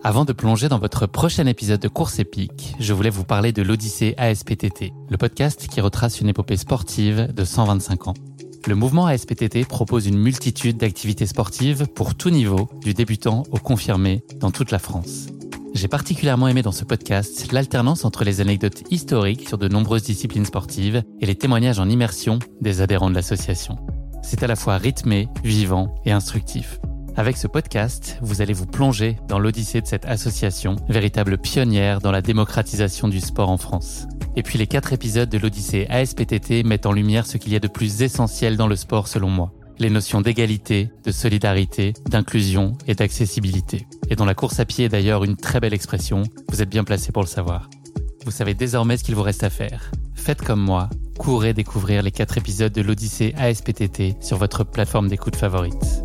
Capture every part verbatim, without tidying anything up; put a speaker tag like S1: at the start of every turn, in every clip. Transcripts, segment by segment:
S1: Avant de plonger dans votre prochain épisode de Course épique, je voulais vous parler de l'Odyssée A S P T T, le podcast qui retrace une épopée sportive de cent vingt-cinq ans. Le mouvement A S P T T propose une multitude d'activités sportives pour tout niveau, du débutant au confirmé, dans toute la France. J'ai particulièrement aimé dans ce podcast l'alternance entre les anecdotes historiques sur de nombreuses disciplines sportives et les témoignages en immersion des adhérents de l'association. C'est à la fois rythmé, vivant et instructif. Avec ce podcast, vous allez vous plonger dans l'odyssée de cette association, véritable pionnière dans la démocratisation du sport en France. Et puis les quatre épisodes de l'Odyssée A S P T T mettent en lumière ce qu'il y a de plus essentiel dans le sport selon moi. Les notions d'égalité, de solidarité, d'inclusion et d'accessibilité. Et dont la course à pied est d'ailleurs une très belle expression, vous êtes bien placé pour le savoir. Vous savez désormais ce qu'il vous reste à faire. Faites comme moi, courez découvrir les quatre épisodes de l'Odyssée A S P T T sur votre plateforme d'écoute favorite.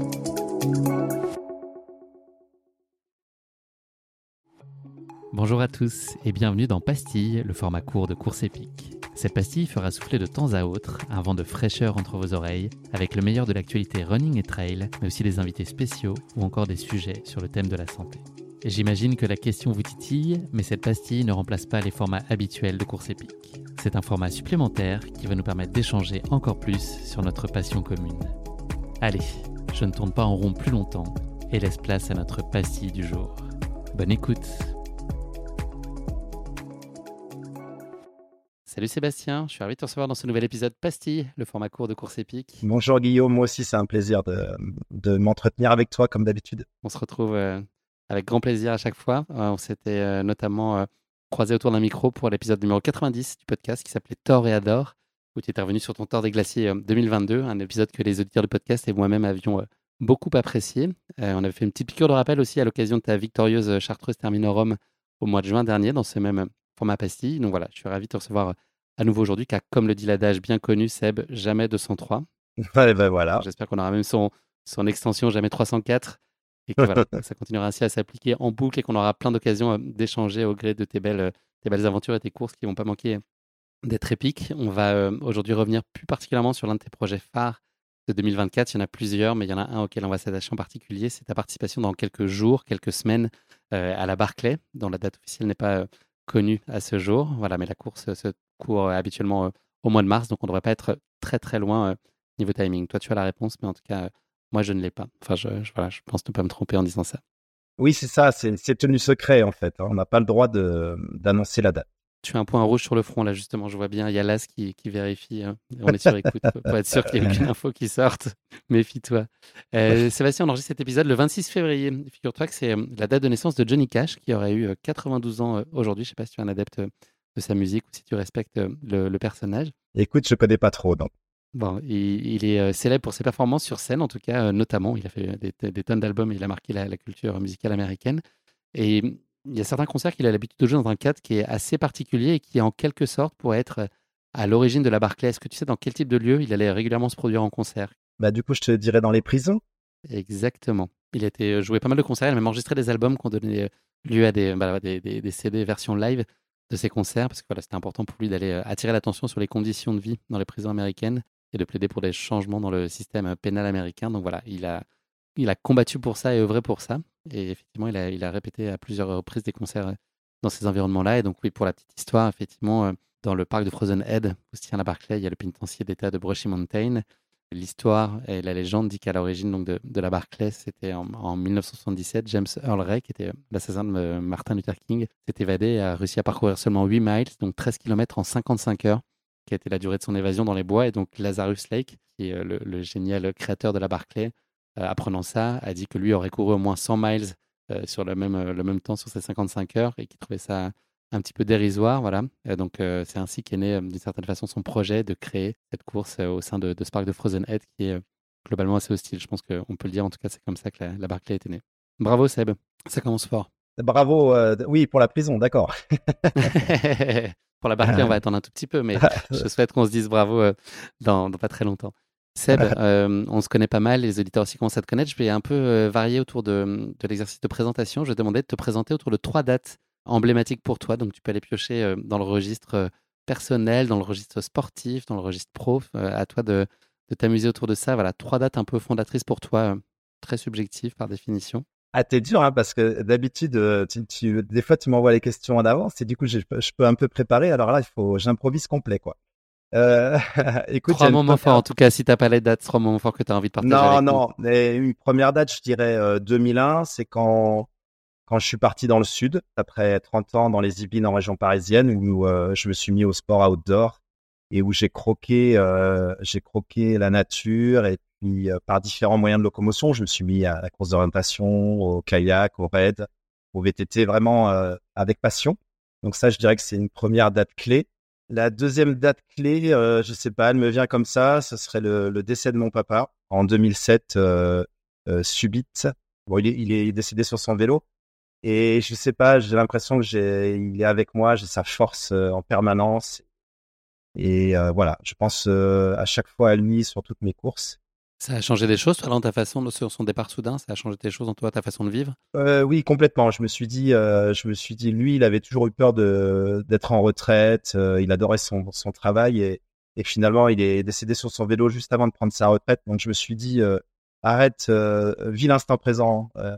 S1: Bonjour à tous et bienvenue dans Pastille, le format court de Course épique. Cette pastille fera souffler de temps à autre un vent de fraîcheur entre vos oreilles avec le meilleur de l'actualité running et trail, mais aussi des invités spéciaux ou encore des sujets sur le thème de la santé. Et j'imagine que la question vous titille, mais cette pastille ne remplace pas les formats habituels de Course épique. C'est un format supplémentaire qui va nous permettre d'échanger encore plus sur notre passion commune. Allez, je ne tourne pas en rond plus longtemps et laisse place à notre pastille du jour. Bonne écoute. Salut Sébastien, je suis ravi de te recevoir dans ce nouvel épisode Pastille, le format court de Course épique.
S2: Bonjour Guillaume, moi aussi c'est un plaisir de, de m'entretenir avec toi comme d'habitude.
S1: On se retrouve euh, avec grand plaisir à chaque fois. Euh, on s'était euh, notamment euh, croisés autour d'un micro pour l'épisode numéro quatre-vingt-dix du podcast qui s'appelait Thor et Adore, où tu étais revenu sur ton Thor des Glaciers euh, deux mille vingt-deux, un épisode que les auditeurs du podcast et moi-même avions euh, beaucoup apprécié. Euh, on avait fait une petite piqûre de rappel aussi à l'occasion de ta victorieuse Chartreuse Terminorum au mois de juin dernier dans ce même format Pastille. Donc voilà, je suis ravi de te recevoir à nouveau aujourd'hui, car comme le dit l'adage bien connu, Seb, jamais deux cent trois.
S2: Ouais, ben voilà.
S1: J'espère qu'on aura même son, son extension jamais trois cent quatre et que voilà, ça continuera ainsi à s'appliquer en boucle et qu'on aura plein d'occasions d'échanger au gré de tes belles, tes belles aventures et tes courses qui ne vont pas manquer d'être épiques. On va euh, aujourd'hui revenir plus particulièrement sur l'un de tes projets phares de deux mille vingt-quatre. Il y en a plusieurs, mais il y en a un auquel on va s'attacher en particulier. C'est ta participation dans quelques jours, quelques semaines euh, à la Barclay, dont la date officielle n'est pas euh, connue à ce jour. Voilà, mais la course se court euh, habituellement euh, au mois de mars, donc on ne devrait pas être très très loin euh, niveau timing. Toi, tu as la réponse, mais en tout cas, euh, moi, je ne l'ai pas. Enfin, je, je, voilà, je pense ne pas me tromper en disant ça.
S2: Oui, c'est ça, c'est, c'est tenu secret en fait. Hein. On n'a pas le droit de, d'annoncer la date.
S1: Tu as un point rouge sur le front, là, justement, je vois bien. Il y a Las qui, qui vérifie. Hein. On est sur écoute pour être sûr qu'il n'y ait aucune info qui sorte. Méfie-toi. Euh, Sébastien, on enregistre cet épisode le vingt-six février. Figure-toi que c'est la date de naissance de Johnny Cash, qui aurait eu quatre-vingt-douze ans aujourd'hui. Je ne sais pas si tu es un adepte de sa musique ou si tu respectes le, le personnage.
S2: Écoute, je ne connais pas trop, donc.
S1: Bon, il, il est euh, célèbre pour ses performances sur scène, en tout cas, euh, notamment. Il a fait des, des tonnes d'albums et il a marqué la, la culture musicale américaine. Et il y a certains concerts qu'il a l'habitude de jouer dans un cadre qui est assez particulier et qui, en quelque sorte, pourrait être à l'origine de la Barclay. Est-ce que tu sais dans quel type de lieu il allait régulièrement se produire en concert?
S2: Bah, du coup, je te dirais dans les prisons.
S1: Exactement. Il a été joué pas mal de concerts, il a même enregistré des albums qui ont donné lieu à des, bah, des, des, des C D version live de ses concerts, parce que voilà, c'était important pour lui d'aller attirer l'attention sur les conditions de vie dans les prisons américaines et de plaider pour des changements dans le système pénal américain. Donc voilà, il a, il a combattu pour ça et œuvré pour ça. Et effectivement, il a, il a répété à plusieurs reprises des concerts dans ces environnements-là. Et donc oui, pour la petite histoire, effectivement, dans le parc de Frozen Head, où se tient la Barclay, il y a le pénitencier d'État de Brushy Mountain. L'histoire et la légende dit qu'à l'origine donc, de, de la Barclay, c'était en, en dix-neuf cent soixante-dix-sept, James Earl Ray, qui était l'assassin de Martin Luther King, s'est évadé et a réussi à parcourir seulement huit miles, donc treize kilomètres en cinquante-cinq heures, qui a été la durée de son évasion dans les bois. Et donc Lazarus Lake, qui est le, le génial créateur de la Barclay, euh, apprenant ça, a dit que lui aurait couru au moins cent miles euh, sur le même, euh, le même temps sur ces cinquante-cinq heures et qu'il trouvait ça un petit peu dérisoire, voilà. Et donc euh, c'est ainsi qu'est né euh, d'une certaine façon son projet de créer cette course euh, au sein de, de ce parc de Frozen Head qui est euh, globalement assez hostile. Je pense qu'on peut le dire, en tout cas c'est comme ça que la, la Barclay était née. Bravo Seb, ça commence fort.
S2: Bravo, euh, oui, pour la prison, d'accord.
S1: Pour la Barclay, on va attendre un tout petit peu, mais je souhaite qu'on se dise bravo euh, dans, dans pas très longtemps. Seb, euh, on se connaît pas mal, les auditeurs aussi commencent à te connaître. Je vais un peu euh, varier autour de, de l'exercice de présentation. Je vais te demander de te présenter autour de trois dates emblématique pour toi. Donc, tu peux aller piocher euh, dans le registre euh, personnel, dans le registre sportif, dans le registre pro. Euh, à toi de, de t'amuser autour de ça. Voilà, trois dates un peu fondatrices pour toi, euh, très subjectives par définition.
S2: Ah, t'es dur, hein, parce que d'habitude, euh, tu, tu- des fois, tu m'envoies les questions en avance et du coup, je, je peux un peu préparer. Alors là, il faut, j'improvise complet, quoi. Euh, écoute, il y
S1: Trois
S2: a une
S1: moments forts, en
S2: première.
S1: tout cas, si t'as pas les dates, trois moments forts que tu as envie de partager
S2: Non,
S1: avec nous.
S2: non, mais une première date, je dirais euh, deux mille un, c'est quand quand je suis parti dans le sud, après trente ans dans les Yvelines en région parisienne, où euh, je me suis mis au sport outdoor et où j'ai croqué, euh, j'ai croqué la nature et puis euh, par différents moyens de locomotion, je me suis mis à la course d'orientation, au kayak, au raid, au V T T, vraiment euh, avec passion. Donc ça, je dirais que c'est une première date clé. La deuxième date clé, euh, je sais pas, elle me vient comme ça, ce serait le, le décès de mon papa en deux mille sept, euh, euh, subite. Bon, il est, il est décédé sur son vélo. Et je sais pas, j'ai l'impression que j'ai, il est avec moi, j'ai sa force euh, en permanence. Et euh, voilà, je pense euh, à chaque fois à lui sur toutes mes courses.
S1: Ça a changé des choses, toi, dans ta façon, de, sur son départ soudain, ça a changé des choses en toi, ta façon de vivre?
S2: Euh, oui, complètement. Je me suis dit, euh, je me suis dit, lui, il avait toujours eu peur de d'être en retraite. Euh, il adorait son son travail et et finalement, il est décédé sur son vélo juste avant de prendre sa retraite. Donc, je me suis dit, euh, arrête, euh, vis l'instant présent. Euh,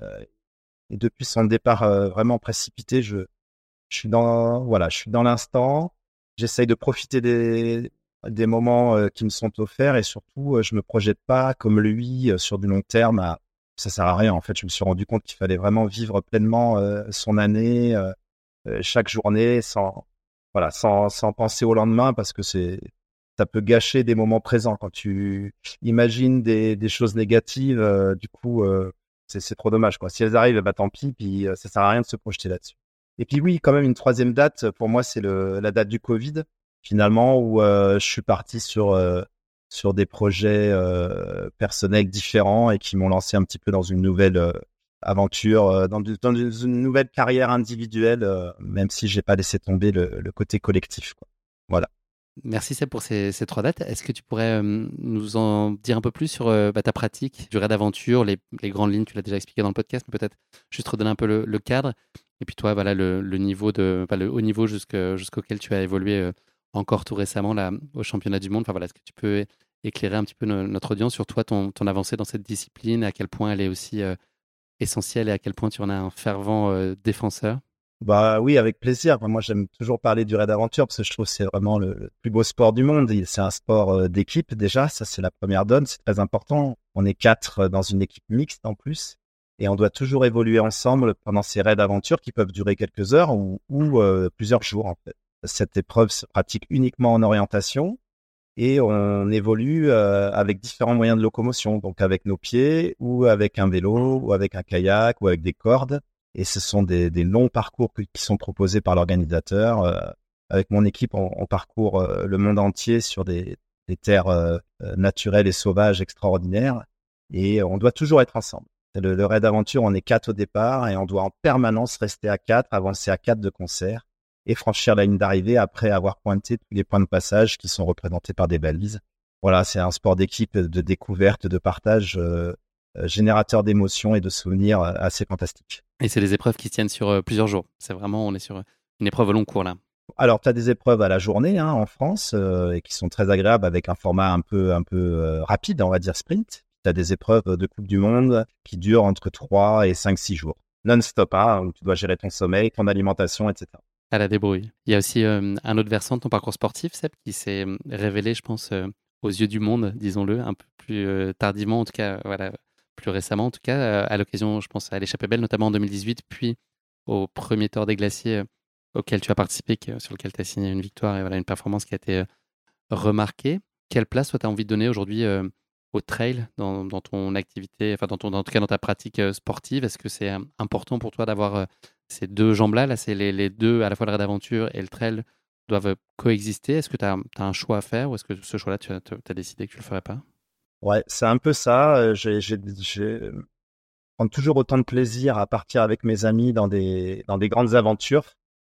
S2: et depuis son départ euh, vraiment précipité, je Je suis dans, voilà, je suis dans l'instant. J'essaye de profiter des, des moments euh, qui me sont offerts et surtout, euh, je me projette pas comme lui euh, sur du long terme. À, ça sert à rien. En fait, je me suis rendu compte qu'il fallait vraiment vivre pleinement euh, son année, euh, euh, chaque journée, sans, voilà, sans, sans penser au lendemain parce que c'est, ça peut gâcher des moments présents quand tu imagines des, des choses négatives. Euh, du coup, euh, c'est, c'est trop dommage, quoi. Si elles arrivent, bah tant pis. Puis euh, ça sert à rien de se projeter là-dessus. Et puis oui, quand même une troisième date, pour moi, c'est le, la date du Covid, finalement, où euh, je suis parti sur, euh, sur des projets euh, personnels différents et qui m'ont lancé un petit peu dans une nouvelle euh, aventure, euh, dans, du- dans une nouvelle carrière individuelle, euh, même si j'ai pas laissé tomber le, le côté collectif, quoi. Voilà.
S1: Merci Seb pour ces, ces trois dates. Est-ce que tu pourrais euh, nous en dire un peu plus sur euh, bah, ta pratique du raid d'aventure, les, les grandes lignes, tu l'as déjà expliqué dans le podcast, mais peut-être juste redonner un peu le, le cadre. Et puis toi, voilà, le, le niveau de, enfin, le haut niveau jusque- jusqu'auquel tu as évolué euh, encore tout récemment là, au championnat du monde. Enfin, voilà, est-ce que tu peux éclairer un petit peu no- notre audience sur toi, ton, ton avancée dans cette discipline, à quel point elle est aussi euh, essentielle et à quel point tu en as un fervent euh, défenseur?
S2: Bah oui, avec plaisir. Moi, j'aime toujours parler du raid aventure parce que je trouve que c'est vraiment le, le plus beau sport du monde. Il- C'est un sport euh, d'équipe déjà, ça c'est la première donne, c'est très important. On est quatre euh, dans une équipe mixte en plus et on doit toujours évoluer ensemble pendant ces raids d'aventure qui peuvent durer quelques heures ou, ou euh, plusieurs jours en fait. Cette épreuve se pratique uniquement en orientation et on évolue euh, avec différents moyens de locomotion, donc avec nos pieds ou avec un vélo ou avec un kayak ou avec des cordes. Et ce sont des, des longs parcours qui sont proposés par l'organisateur. Euh, avec mon équipe, on, on parcourt euh, le monde entier sur des, des terres euh, euh, naturelles et sauvages extraordinaires. Et on doit toujours être ensemble. Le, le raid aventure, on est quatre au départ et on doit en permanence rester à quatre, avancer à quatre de concert et franchir la ligne d'arrivée après avoir pointé tous les points de passage qui sont représentés par des balises. Voilà, c'est un sport d'équipe, de découverte, de partage, euh, euh, générateur d'émotions et de souvenirs euh, assez fantastiques.
S1: Et c'est des épreuves qui se tiennent sur euh, plusieurs jours. C'est vraiment, on est sur euh, une épreuve au long cours là.
S2: Alors, tu as des épreuves à la journée hein, en France euh, et qui sont très agréables avec un format un peu, un peu euh, rapide, on va dire sprint. Tu as des épreuves de Coupe du Monde qui durent entre trois et cinq six jours. Non-stop, hein, où tu dois gérer ton sommeil, ton alimentation, et cetera.
S1: À la débrouille. Il y a aussi euh, un autre versant de ton parcours sportif, Seb, qui s'est euh, révélé, je pense, euh, aux yeux du monde, disons-le, un peu plus euh, tardivement, en tout cas, euh, voilà, plus récemment, en tout cas, euh, à l'occasion, je pense, à l'Échappée Belle, notamment en deux mille dix-huit, puis au premier Tour des Glaciers euh, auquel tu as participé, qui- sur lequel tu as signé une victoire et voilà, une performance qui a été euh, remarquée. Quelle place, toi, tu as envie de donner aujourd'hui euh, au trail dans, dans ton activité, enfin, dans ton, en tout cas, dans ta pratique euh, sportive? Est-ce que c'est euh, important pour toi d'avoir euh, ces deux jambes-là, là, c'est les, les deux, à la fois le raid d'aventure et le trail, doivent coexister. Est-ce que tu as, un choix à faire ou est-ce que ce choix-là, tu as, as décidé que tu le ferais pas?
S2: Ouais, c'est un peu ça. Euh, J'ai, j'ai, j'ai prends toujours autant de plaisir à partir avec mes amis dans des dans des grandes aventures.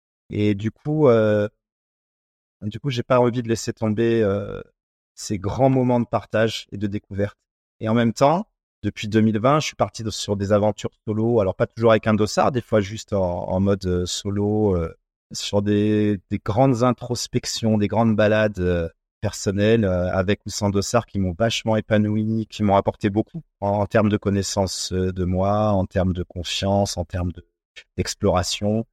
S2: Et du coup, euh, du coup, j'ai pas envie de laisser tomber euh, ces grands moments de partage et de découverte. Et en même temps, depuis deux mille vingt, je suis parti de- sur des aventures solo. Alors pas toujours avec un dossard, des fois juste en, en mode euh, solo, euh, sur des, des grandes introspections, des grandes balades. euh, personnelles euh, avec ou sans dossard qui m'ont vachement épanoui, qui m'ont apporté beaucoup en, en termes de connaissance euh, de moi, en termes de confiance, en termes de, d'exploration.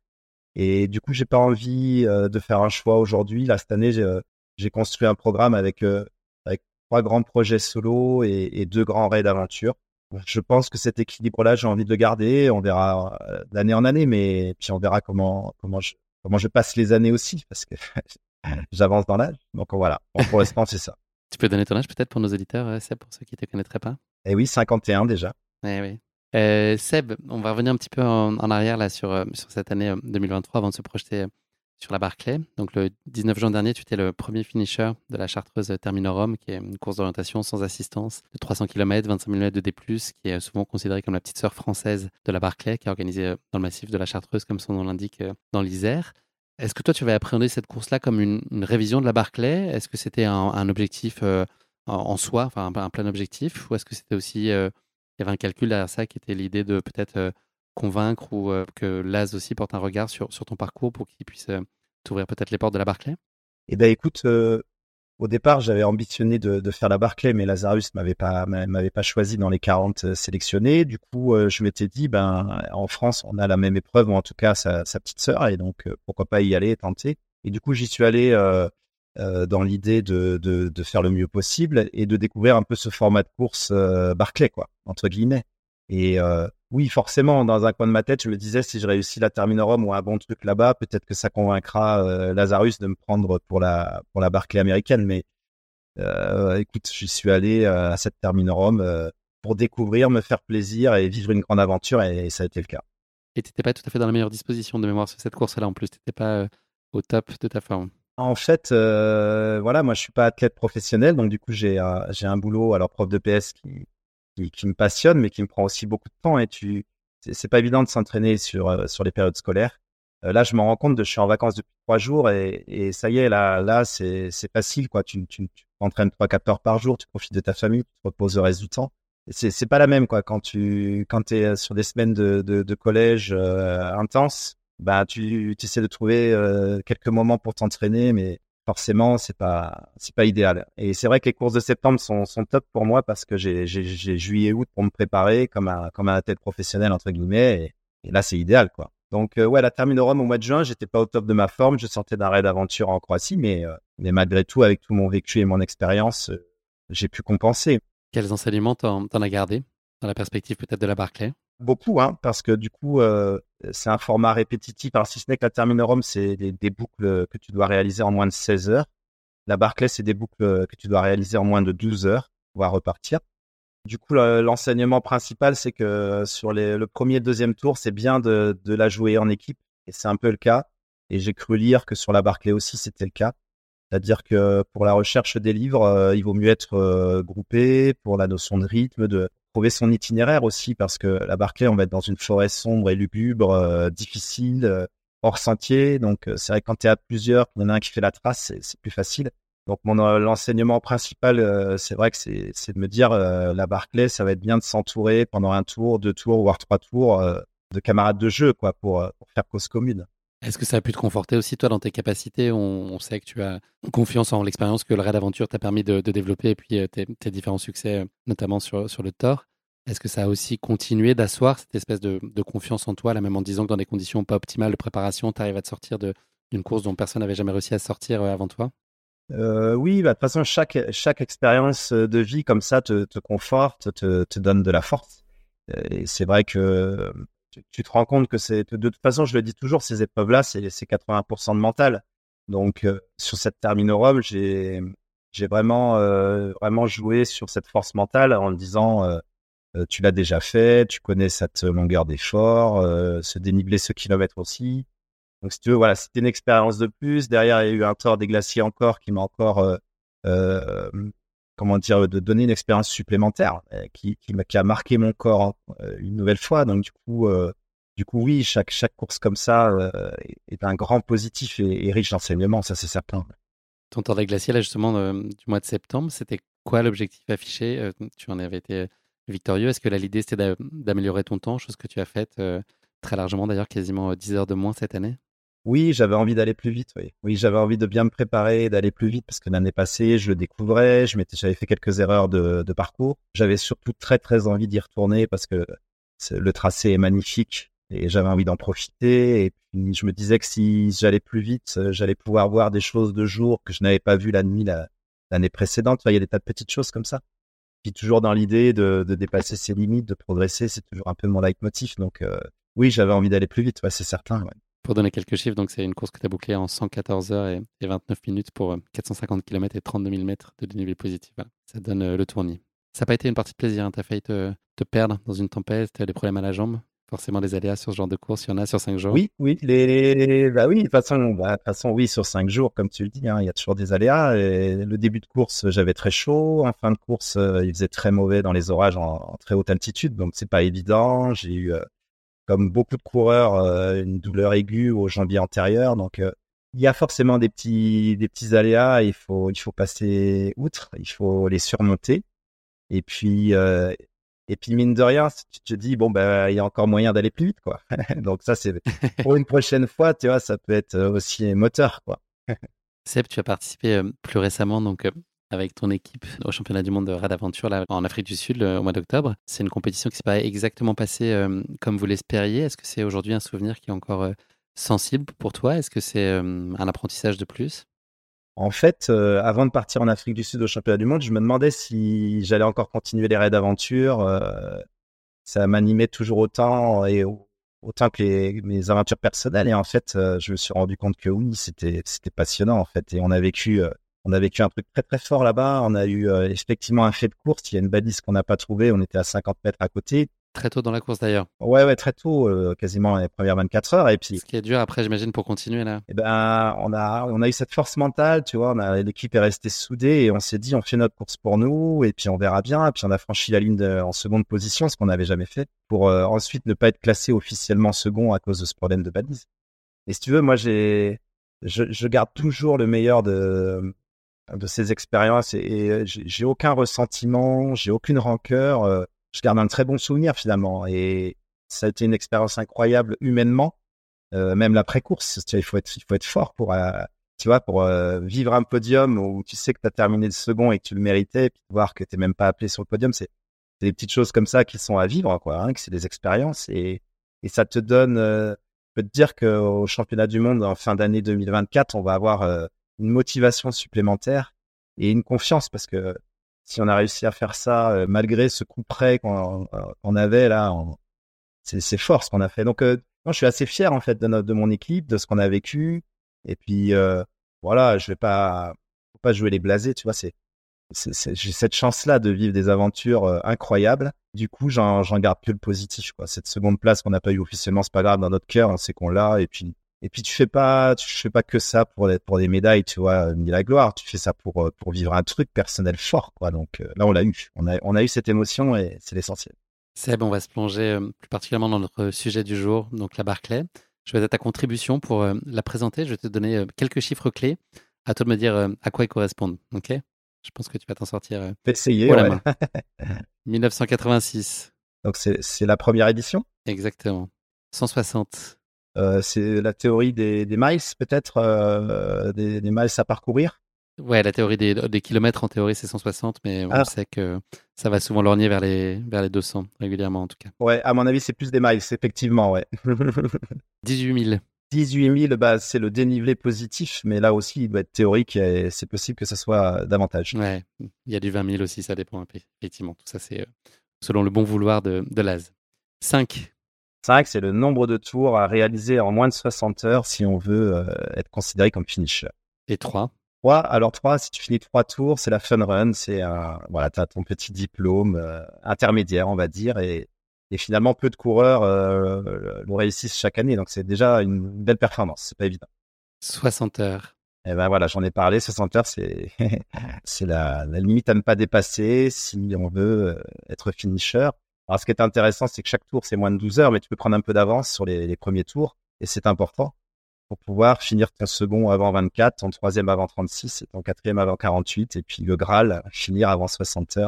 S2: Et du coup, j'ai pas envie euh, de faire un choix aujourd'hui. Là, cette année, j'ai, euh, j'ai construit un programme avec, euh, avec trois grands projets solo et, et deux grands raids d'aventure. Je pense que cet équilibre-là, j'ai envie de le garder. On verra euh, d'année en année, mais puis on verra comment comment je comment je passe les années aussi, parce que j'avance dans l'âge. Donc voilà. Bon, pour l'instant, c'est ça.
S1: Tu peux donner ton âge peut-être pour nos auditeurs, euh, Seb, pour ceux qui ne te connaîtraient pas?
S2: Et oui, cinquante et un déjà.
S1: Eh oui. Euh, Seb, on va revenir un petit peu en, en arrière là sur, euh, sur cette année euh, deux mille vingt-trois avant de se projeter euh, sur la Barclay. Donc le dix-neuf juin dernier, tu étais le premier finisher de la Chartreuse Terminorum, qui est une course d'orientation sans assistance de trois cents kilomètres, vingt-cinq mille mètres de D plus, qui est souvent considérée comme la petite sœur française de la Barclay, qui est organisée euh, dans le massif de la Chartreuse, comme son nom l'indique, euh, dans l'Isère. Est-ce que toi, tu avais appréhendé cette course-là comme une, une révision de la Barclay? Est-ce que c'était un, un objectif euh, en, en soi, enfin un, un plein objectif, ou est-ce que c'était aussi euh, il y avait un calcul derrière ça qui était l'idée de peut-être euh, convaincre ou euh, que Laz aussi porte un regard sur, sur ton parcours pour qu'il puisse euh, t'ouvrir peut-être les portes de la Barclay?
S2: Eh ben écoute, euh, au départ, j'avais ambitionné de, de faire la Barclay, mais Lazarus m'avait pas m'avait pas choisi dans les quarante euh, sélectionnés. Du coup, euh, je m'étais dit, ben en France, on a la même épreuve, ou en tout cas sa, sa petite sœur, et donc euh, pourquoi pas y aller et tenter. Et du coup, j'y suis allé euh, euh, dans l'idée de, de de faire le mieux possible et de découvrir un peu ce format de course euh, Barclay, quoi, entre guillemets. Et euh, oui, forcément, dans un coin de ma tête, je me disais, si je réussis la Terminorum ou un bon truc là-bas, peut-être que ça convaincra euh, Lazarus de me prendre pour la pour la Barclay américaine. Mais euh, écoute, j'y suis allé euh, à cette Terminorum euh, pour découvrir, me faire plaisir et vivre une grande aventure, et, et ça a été le cas.
S1: Et tu n'étais pas tout à fait dans la meilleure disposition de mémoire sur cette course-là en plus. Tu n'étais pas euh, au top de ta forme.
S2: En fait, euh, voilà, moi je suis pas athlète professionnel, donc du coup j'ai un, j'ai un boulot, alors prof de P S qui, qui qui me passionne, mais qui me prend aussi beaucoup de temps. Et tu, c'est c'est pas évident de s'entraîner sur euh, sur les périodes scolaires. Euh, là, je me rends compte de, je suis en vacances depuis trois jours et et ça y est, là là c'est c'est facile quoi. Tu tu tu t'entraînes trois quatre heures par jour, tu profites de ta famille, tu te reposes le reste du temps. Et C'est c'est pas la même quoi quand tu quand t'es sur des semaines de de, de collège euh, intenses. Bah, tu, tu essaies de trouver euh, quelques moments pour t'entraîner, mais forcément, c'est pas, c'est pas idéal. Et c'est vrai que les courses de septembre sont, sont top pour moi parce que j'ai, j'ai, j'ai juillet, août pour me préparer comme un, comme un athlète professionnel, entre guillemets. Et, et là, c'est idéal, quoi. Donc, euh, ouais, la Terminorum au mois de juin, j'étais pas au top de ma forme. Je sortais d'un raid d'aventure en Croatie, mais, euh, mais malgré tout, avec tout mon vécu et mon expérience, euh, j'ai pu compenser.
S1: Quels enseignements t'en, t'en as gardé dans la perspective peut-être de la Barclay?
S2: Beaucoup, hein, parce que du coup, euh, c'est un format répétitif. Alors, si ce n'est que la Terminorum, c'est des, des boucles que tu dois réaliser en moins de seize heures. La Barclay, c'est des boucles que tu dois réaliser en moins de douze heures, voire repartir. Du coup, le- l'enseignement principal, c'est que sur les, le premier et le deuxième tour, c'est bien de, de la jouer en équipe. Et c'est un peu le cas. Et j'ai cru lire que sur la Barclay aussi, c'était le cas. C'est-à-dire que pour la recherche des livres, euh, il vaut mieux être euh, groupé pour la notion de rythme, de trouver son itinéraire aussi, parce que la Barclay, on va être dans une forêt sombre et lugubre, euh, difficile, euh, hors sentier. Donc, euh, c'est vrai que quand tu es à plusieurs, il y en a un qui fait la trace, c'est, c'est plus facile. Donc, mon euh, l'enseignement principal, euh, c'est vrai que c'est, c'est de me dire, euh, la Barclay, ça va être bien de s'entourer pendant un tour, deux tours, voire trois tours, euh, de camarades de jeu, quoi, pour, euh, pour faire cause commune.
S1: Est-ce que ça a pu te conforter aussi, toi, dans tes capacités? On, on sait que tu as confiance en l'expérience que le raid aventure t'a permis de, de développer et puis euh, tes, tes différents succès, euh, notamment sur, sur le Thor. Est-ce que ça a aussi continué d'asseoir cette espèce de, de confiance en toi, là, même en disant que dans des conditions pas optimales de préparation, tu arrives à te sortir de- d'une course dont personne n'avait jamais réussi à sortir euh, avant toi?
S2: Euh, oui, bah, de toute façon, chaque, chaque expérience de vie comme ça te, te conforte, te, te donne de la force. Et c'est vrai que tu, tu te rends compte que c'est, de toute façon, je le dis toujours, ces épreuves-là, c'est, c'est quatre-vingts pour cent de mental. Donc, euh, sur cette Terminorum, j'ai, j'ai vraiment, euh, vraiment joué sur cette force mentale en me disant, euh, euh, tu l'as déjà fait, tu connais cette longueur d'effort, euh, se déniveler ce kilomètre aussi. Donc, si tu veux, voilà, c'était une expérience de plus. Derrière, il y a eu un tort des glaciers encore qui m'a encore, euh, euh, comment dire, de donner une expérience supplémentaire euh, qui, qui, m'a, qui a marqué mon corps euh, une nouvelle fois. Donc, du coup, euh, du coup, oui, chaque, chaque course comme ça euh, est un grand positif et, et riche d'enseignements, ça c'est certain.
S1: Ton tour des glaciers, là, justement, euh, du mois de septembre, c'était quoi l'objectif affiché? Euh, tu en avais été victorieux. Est-ce que là, l'idée, c'était d'a- d'améliorer ton temps, chose que tu as faite euh, très largement, d'ailleurs, quasiment euh, dix heures de moins cette année?
S2: Oui, j'avais envie d'aller plus vite, oui. Oui, j'avais envie de bien me préparer, d'aller plus vite parce que l'année passée, je le découvrais, je m'étais, j'avais fait quelques erreurs de, de parcours. J'avais surtout très, très envie d'y retourner parce que c'est- le tracé est magnifique et j'avais envie d'en profiter. Et puis, je me disais que si j'allais plus vite, euh, j'allais pouvoir voir des choses de jour que je n'avais pas vues la nuit, la- l'année précédente. Enfin, il y a des tas de petites choses comme ça. Puis toujours dans l'idée de, de dépasser ses limites, de progresser, c'est toujours un peu mon leitmotiv. Donc, euh, oui, j'avais envie d'aller plus vite, ouais, c'est certain, ouais.
S1: Pour donner quelques chiffres, donc c'est une course que tu as bouclée en cent quatorze heures et, et vingt-neuf minutes pour euh, quatre cent cinquante kilomètres et trente-deux mille mètres de dénivelé positif. Voilà. Ça donne euh, le tournis. Ça n'a pas été une partie de plaisir, hein. Tu as failli te, te perdre dans une tempête, tu as des problèmes à la jambe. Forcément, des aléas sur ce genre de course, il y en a sur cinq jours.
S2: Oui, oui, les, bah oui, de toute façon, bah, de toute façon, oui, sur cinq jours, comme tu le dis, hein, il y a toujours des aléas. Et le début de course, j'avais très chaud. En fin de course, euh, il faisait très mauvais dans les orages en, en très haute altitude, donc c'est pas évident. J'ai eu, euh, comme beaucoup de coureurs, euh, une douleur aiguë au jambier antérieur, donc euh, il y a forcément des petits, des petits aléas. Il faut, il faut passer outre, il faut les surmonter. Et puis, euh, et puis mine de rien, si tu te dis bon ben il y a encore moyen d'aller plus vite quoi. Donc ça c'est pour une prochaine fois, tu vois, ça peut être euh, aussi moteur quoi.
S1: Seb, tu as participé euh, plus récemment donc euh, avec ton équipe au championnat du monde de Rad Aventure là, en Afrique du Sud le- au mois d'octobre. C'est une compétition qui s'est pas exactement passée euh, comme vous l'espériez. Est-ce que c'est aujourd'hui un souvenir qui est encore euh, sensible pour toi? Est-ce que c'est euh, un apprentissage de plus?
S2: En fait, euh, avant de partir en Afrique du Sud au championnat du monde, je me demandais si j'allais encore continuer les raids d'aventure. Euh, ça m'animait toujours autant et au- autant que les, mes aventures personnelles. Et en fait, euh, je me suis rendu compte que oui, c'était c'était passionnant en fait. Et on a vécu euh, on a vécu un truc très très fort là-bas. On a eu euh, effectivement un fait de course. Il y a une balise qu'on n'a pas trouvée. On était à cinquante mètres à côté.
S1: Très tôt dans la course d'ailleurs.
S2: Ouais, ouais, très tôt, euh, quasiment les premières vingt-quatre heures. Et puis
S1: Ce qui est dur après, j'imagine, pour continuer là.
S2: eh ben, on a, on a eu cette force mentale, tu vois, on a, l'équipe est restée soudée et on s'est dit, on fait notre course pour nous et puis on verra bien. Et puis on a franchi la ligne de- en seconde position, ce qu'on n'avait jamais fait, pour euh, ensuite ne pas être classé officiellement second à cause de ce problème de balise. Et si tu veux, moi, j'ai, je, je garde toujours le meilleur de, de ces expériences et, et j'ai j'ai aucun ressentiment, j'ai aucune rancœur. euh, je garde un très bon souvenir finalement et ça a été une expérience incroyable humainement. Euh, même l'après-course, tu vois, il faut être, il faut être fort pour, euh, tu vois, pour euh, vivre un podium où tu sais que tu as terminé le second et que tu le méritais, et puis voir que t'es même pas appelé sur le podium, c'est c'est des petites choses comme ça qui sont à vivre, quoi, hein, que c'est des expériences et et ça te donne, euh, je peux te dire qu'au championnat du monde en fin d'année deux mille vingt-quatre, on va avoir euh, une motivation supplémentaire et une confiance parce que si on a réussi à faire ça euh, malgré ce coup près qu'on qu'on avait là, on- c'est c'est fort ce qu'on a fait. Donc euh, non, je suis assez fier en fait de, notre, de mon équipe, de ce qu'on a vécu. Et puis euh, voilà, je vais pas, faut pas jouer les blasés, tu vois. C'est, c'est, c'est- j'ai cette chance-là de vivre des aventures euh, incroyables. Du coup, j'en, j'en garde que le positif, quoi. Cette seconde place qu'on n'a pas eu officiellement, c'est pas grave. Dans notre cœur, on sait qu'on l'a. Et puis, et puis tu fais pas, tu fais pas que ça pour des, pour des médailles, tu vois, ni la gloire. Tu fais ça pour euh, pour vivre un truc personnel fort, quoi. Donc euh, là, on l'a eu. On a on a eu cette émotion et c'est l'essentiel.
S1: Seb, on va se plonger euh, plus particulièrement dans notre sujet du jour, donc la Barclay. Je vais être ta contribution pour euh, la présenter. Je vais te donner euh, quelques chiffres clés. À toi de me dire euh, à quoi ils correspondent. Ok? Je pense que tu vas t'en sortir euh,
S2: Faut essayer,
S1: haut la
S2: ouais.
S1: main. mille neuf cent quatre-vingt-six,
S2: Donc c'est c'est la première édition.
S1: exactement. cent soixante,
S2: Euh, c'est la théorie des, des miles, peut-être, euh, des, des miles à parcourir.
S1: ouais, la théorie des, des kilomètres, en théorie, c'est cent soixante, mais on
S2: Ah,
S1: sait que ça va souvent lorgner vers les, vers les deux cents, régulièrement en tout cas.
S2: ouais, à mon avis, c'est plus des miles, effectivement, ouais.
S1: dix-huit mille,
S2: dix-huit mille, bah, c'est le dénivelé positif, mais là aussi, il doit être théorique et c'est possible que ça soit davantage.
S1: ouais, il y a du vingt mille aussi, ça dépend, effectivement. Tout ça, c'est euh, selon le bon vouloir de, de l'A S. cinq,
S2: cinq, c'est le nombre de tours à réaliser en moins de soixante heures si on veut euh, être considéré comme finisher.
S1: et trois,
S2: trois, alors trois, si tu finis trois tours, c'est la fun run, c'est un, voilà, t'as ton petit diplôme euh, intermédiaire, on va dire, et, et finalement peu de coureurs euh, le réussissent chaque année, donc c'est déjà une belle performance, c'est pas évident.
S1: soixante heures.
S2: Et ben voilà, j'en ai parlé, soixante heures, c'est c'est la, la limite à ne pas dépasser si on veut euh, être finisher. Alors ce qui est intéressant, c'est que chaque tour c'est moins de douze heures, mais tu peux prendre un peu d'avance sur les, les premiers tours, et c'est important pour pouvoir finir ton second avant vingt-quatre, ton troisième avant trente-six et ton quatrième avant quarante-huit, et puis le Graal, finir avant soixante heures.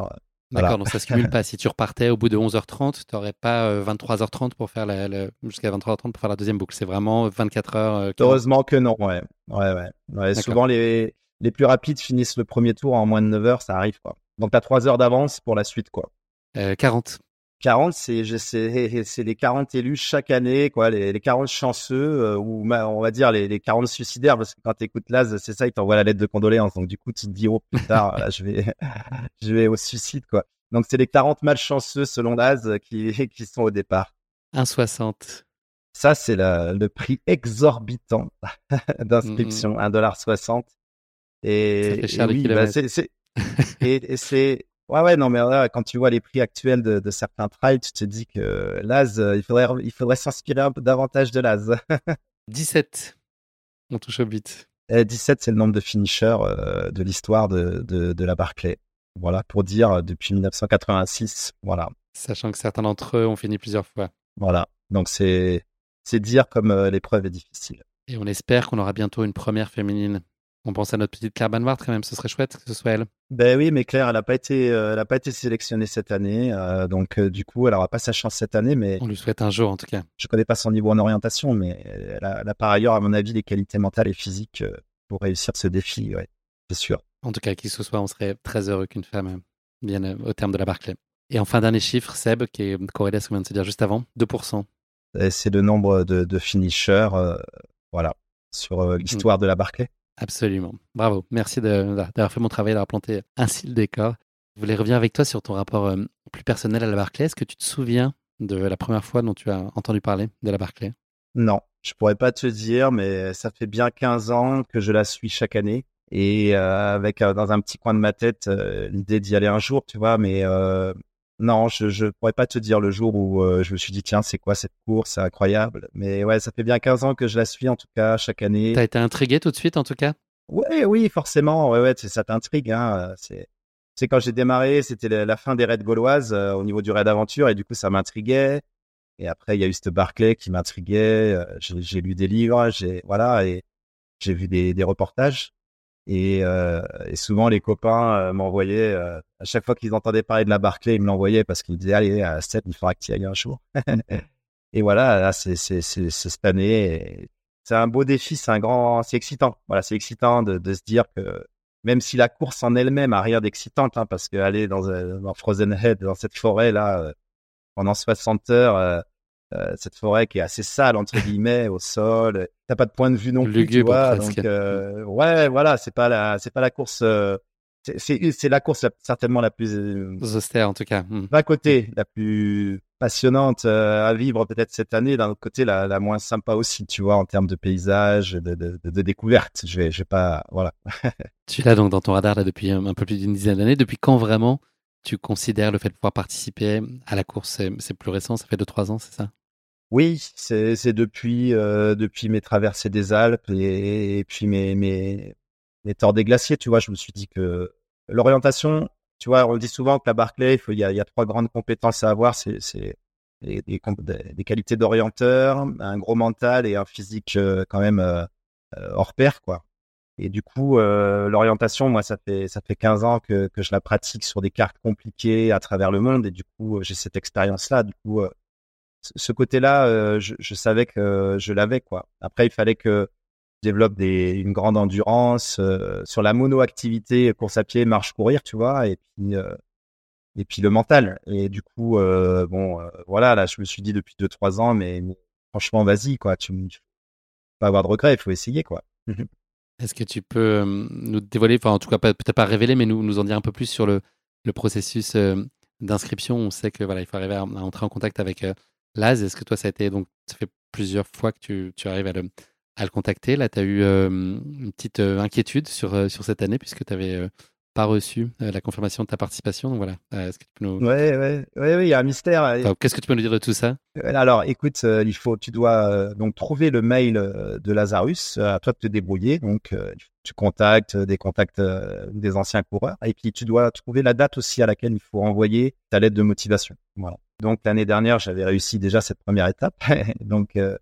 S1: D'accord,
S2: Voilà.
S1: donc ça se cumule pas. Si tu repartais au bout de onze heures trente, tu n'aurais pas euh, vingt-trois heures trente pour faire la, la- jusqu'à vingt-trois heures trente pour faire la deuxième boucle. C'est vraiment vingt-quatre heures euh, quarante.
S2: Heureusement que non, ouais. Ouais, ouais. Ouais,
S1: D'accord.
S2: souvent, les, les plus rapides finissent le premier tour en moins de neuf heures, ça arrive, quoi. Donc, t'as trois heures d'avance pour la suite, quoi.
S1: Euh, quarante.
S2: quarante, c'est, je- c'est, c'est les quarante élus chaque année, quoi, les, les quarante chanceux, euh, ou ma- on va dire les, les quarante suicidaires, parce que quand t'écoutes Laz, c'est ça, il t'envoie la lettre de condoléances. Donc, du coup, tu te dis, oh, plus tard, là, je vais, je vais au suicide, quoi. Donc, c'est les quarante malchanceux, selon Laz, qui, qui sont au départ.
S1: un virgule soixante.
S2: Ça, c'est la- le prix exorbitant
S1: Mm, mm.
S2: d'inscription, un dollar soixante.
S1: Ça fait
S2: Et, et
S1: cher le
S2: oui, bah,
S1: kilomètre.
S2: c'est, c'est, et, et c'est, ouais, ouais, non, mais là, quand tu vois les prix actuels de, de certains trails, tu te dis que Laz, euh, il faudrait, il faudrait s'inspirer un peu davantage de Laz.
S1: dix-sept. On touche au but.
S2: Et dix-sept, c'est le nombre de finishers euh, de l'histoire de, de, de la Barclay. Voilà, pour dire euh, depuis mille neuf cent quatre-vingt-six. Voilà,
S1: Sachant que certains d'entre eux ont fini plusieurs fois.
S2: voilà. Donc c'est, c'est dire comme euh, l'épreuve est difficile.
S1: Et on espère qu'on aura bientôt une première féminine. On pense à notre petite Claire Banwart quand même. Ce serait chouette que ce soit elle.
S2: Ben oui, mais Claire, elle a pas été, euh, elle a pas été sélectionnée cette année, euh, donc euh, du coup, elle aura pas sa chance cette année. Mais
S1: On lui souhaite un jour en tout cas.
S2: je connais pas son niveau en orientation, mais elle a, elle a par ailleurs, à mon avis, les qualités mentales et physiques euh, pour réussir ce défi. Ouais, c'est sûr.
S1: En tout cas, qui que ce soit, on serait très heureux qu'une femme euh, vienne euh, au terme de la Barclay. Et enfin, dernier chiffre, Seb, qui est corrélé à ce qu'on vient de se dire juste avant, deux pour cent.
S2: Et c'est le nombre de, de finishers, euh, voilà, sur euh,
S1: Mm,
S2: l'histoire de la Barclay.
S1: absolument. Bravo. Merci de- d'avoir fait mon travail, d'avoir planté ainsi le décor. Je voulais revenir avec toi sur ton rapport euh, plus personnel à la Barclay. Est-ce que tu te souviens de la première fois dont tu as entendu parler de la Barclay?
S2: Non, je pourrais pas te dire, mais ça fait bien quinze ans que je la suis chaque année. Et euh, avec euh, dans un petit coin de ma tête euh, l'idée d'y aller un jour, tu vois, mais euh, non, je je pourrais pas te dire le jour où euh, je me suis dit tiens, c'est quoi cette course, c'est incroyable. Mais ouais, ça fait bien quinze ans que je la suis en tout cas chaque
S1: T'as
S2: année.
S1: été intrigué tout de suite en tout cas?
S2: Ouais, oui, forcément, ouais, ouais, c'est- ça t'intrigue, hein. C'est c'est quand j'ai démarré, c'était la, la fin des raids gauloises euh, au niveau du raid aventure et du coup ça m'intriguait. Et après il y a eu cette Barclay qui m'intriguait. euh, J'ai j'ai lu des livres, j'ai voilà et j'ai vu des des reportages. Et, euh, et souvent, les copains euh, m'envoyaient, euh, à chaque fois qu'ils entendaient parler de la Barclay, ils me l'envoyaient parce qu'ils disaient, allez, à Seb, il faudra que tu y ailles un jour. Et voilà, là, c'est, c'est, c'est, c'est cette année. Et c'est un beau défi, c'est un grand, c'est excitant. Voilà, c'est excitant de, de se dire que même si la course en elle-même a rien d'excitante, hein, parce qu'aller dans, euh, dans Frozen Head, dans cette forêt-là, euh, pendant soixante heures, euh, euh, cette forêt qui est assez sale entre guillemets au sol, euh, t'as pas de point de vue non plus, tu
S1: Lugubre
S2: vois.
S1: presque.
S2: Donc euh, ouais, voilà, c'est pas la, c'est pas la course, euh, c'est, c'est, c'est la course la- certainement la plus euh,
S1: Austère en tout cas. Mm.
S2: d'un côté la plus passionnante euh, à vivre peut-être cette année, d'un autre côté la, la moins sympa aussi, tu vois, en termes de paysage, de, de, de, de découverte. Je vais, je vais pas, voilà.
S1: Tu l'as donc dans ton radar là depuis un, un peu plus d'une dizaine d'années. Depuis quand vraiment tu considères le fait de pouvoir participer à la course? C'est c'est plus récent, ça fait deux trois ans, c'est ça?
S2: Oui, c'est c'est depuis euh, depuis mes traversées des Alpes et, et puis mes mes mes torts des glaciers, tu vois, je me suis dit que l'orientation, tu vois, on dit souvent que la Barclay, il faut il y a il y a trois grandes compétences à avoir, c'est c'est des, des, comp- des- des qualités d'orienteur, un gros mental et un physique euh, quand même euh, euh, hors pair, quoi. Et du coup, euh, l'orientation, moi, ça fait ça fait quinze ans que que je la pratique sur des cartes compliquées à travers le monde et du coup, euh, j'ai cette expérience-là. Du coup, euh, ce ce côté-là, euh, je, je savais que je l'avais, quoi. Après, il fallait que je développe des, une grande endurance euh, sur la mono-activité, course à pied, marche, courir, tu vois, et puis euh, et puis le mental. Et du coup, euh, bon, euh, voilà, là, je me suis dit depuis deux trois ans, mais, mais franchement, vas-y, quoi. Tu ne faut pas avoir de regrets, il faut essayer, quoi.
S1: Est-ce que tu peux euh, nous dévoiler, enfin en tout cas pas- peut-être pas révéler, mais nous, nous en dire un peu plus sur le, le processus euh, d'inscription? On sait que voilà, il faut arriver à, à entrer en contact avec euh, Laz. Est-ce que toi ça a été donc ça fait plusieurs fois que tu, tu arrives à le, à le contacter? Là, tu as eu euh, une petite euh, inquiétude sur, euh, sur cette année puisque tu n'avais pas reçu euh, la confirmation de ta participation. Donc voilà, Euh, est-ce que tu peux nous,
S2: Ouais, ouais, ouais, ouais, il y a un mystère.
S1: enfin, qu'est-ce que tu peux nous dire de tout ça?
S2: Euh, Alors, écoute, euh, il faut, tu dois euh, donc trouver le mail euh, de Lazarus. Euh, à toi de te débrouiller. Donc, euh, tu contactes euh, des contacts euh, des anciens coureurs, et puis tu dois trouver la date aussi à laquelle il faut envoyer ta lettre de motivation. Voilà. Donc l'année dernière, j'avais réussi déjà cette première étape. donc, euh,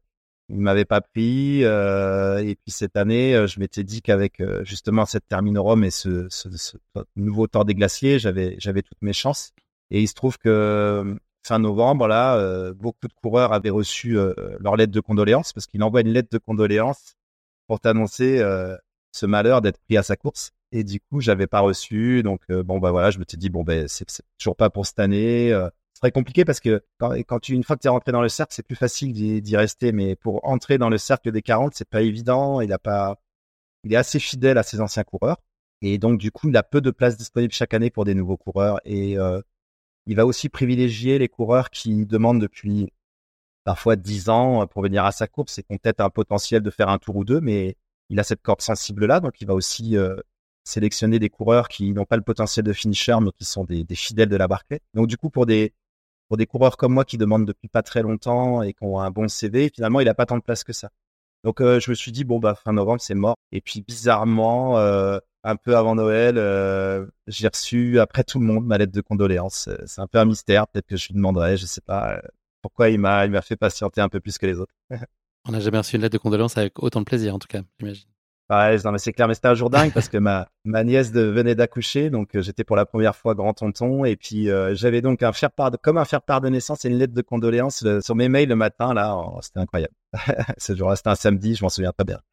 S2: il m'avait pas pris. Euh, et puis cette année, euh, je m'étais dit qu'avec euh, justement cette Terminorum et ce, ce, ce nouveau Tour des Glaciers, j'avais j'avais toutes mes chances. Et il se trouve que fin novembre, là, euh, beaucoup de coureurs avaient reçu euh, leur lettre de condoléances parce qu'il envoie une lettre de condoléances pour t'annoncer euh, ce malheur d'être pris à sa course. Et du coup, j'avais pas reçu. Donc, euh, bon, bah voilà, je me suis dit, bon, ben, c'est, c'est toujours pas pour cette année. Euh, c'est très compliqué parce que quand, quand tu, une fois que tu es rentré dans le cercle, c'est plus facile d'y, d'y rester. Mais pour entrer dans le cercle des quarante, c'est pas évident. Il a pas, il est assez fidèle à ses anciens coureurs. Et donc, du coup, il a peu de places disponibles chaque année pour des nouveaux coureurs. Et euh, il va aussi privilégier les coureurs qui demandent depuis parfois dix ans pour venir à sa course et qui ont peut-être un potentiel de faire un tour ou deux, mais il a cette corde sensible-là, donc il va aussi euh, sélectionner des coureurs qui n'ont pas le potentiel de finisher, mais qui sont des, des fidèles de la Barclay. Donc du coup, pour des pour des coureurs comme moi qui demandent depuis pas très longtemps et qui ont un bon C V, finalement, il a pas tant de place que ça. Donc euh, je me suis dit, bon, bah fin novembre, c'est mort. Et puis bizarrement, euh, un peu avant Noël, euh, j'ai reçu, après tout le monde, ma lettre de condoléances. C'est un peu un mystère, peut-être que je lui demanderai, je sais pas pourquoi il m'a, il m'a fait patienter un peu plus que les autres.
S1: On n'a jamais reçu une lettre de condoléances avec autant de plaisir, en tout cas, j'imagine.
S2: Ouais, non, mais c'est clair, mais c'était un jour dingue parce que ma, ma nièce de, venait d'accoucher, donc euh, j'étais pour la première fois grand-tonton, et puis euh, j'avais donc un faire-part, de, comme un faire-part de naissance et une lettre de condoléances euh, sur mes mails le matin, là, oh, c'était incroyable. Ce jour-là, c'était un samedi, je m'en souviens très bien.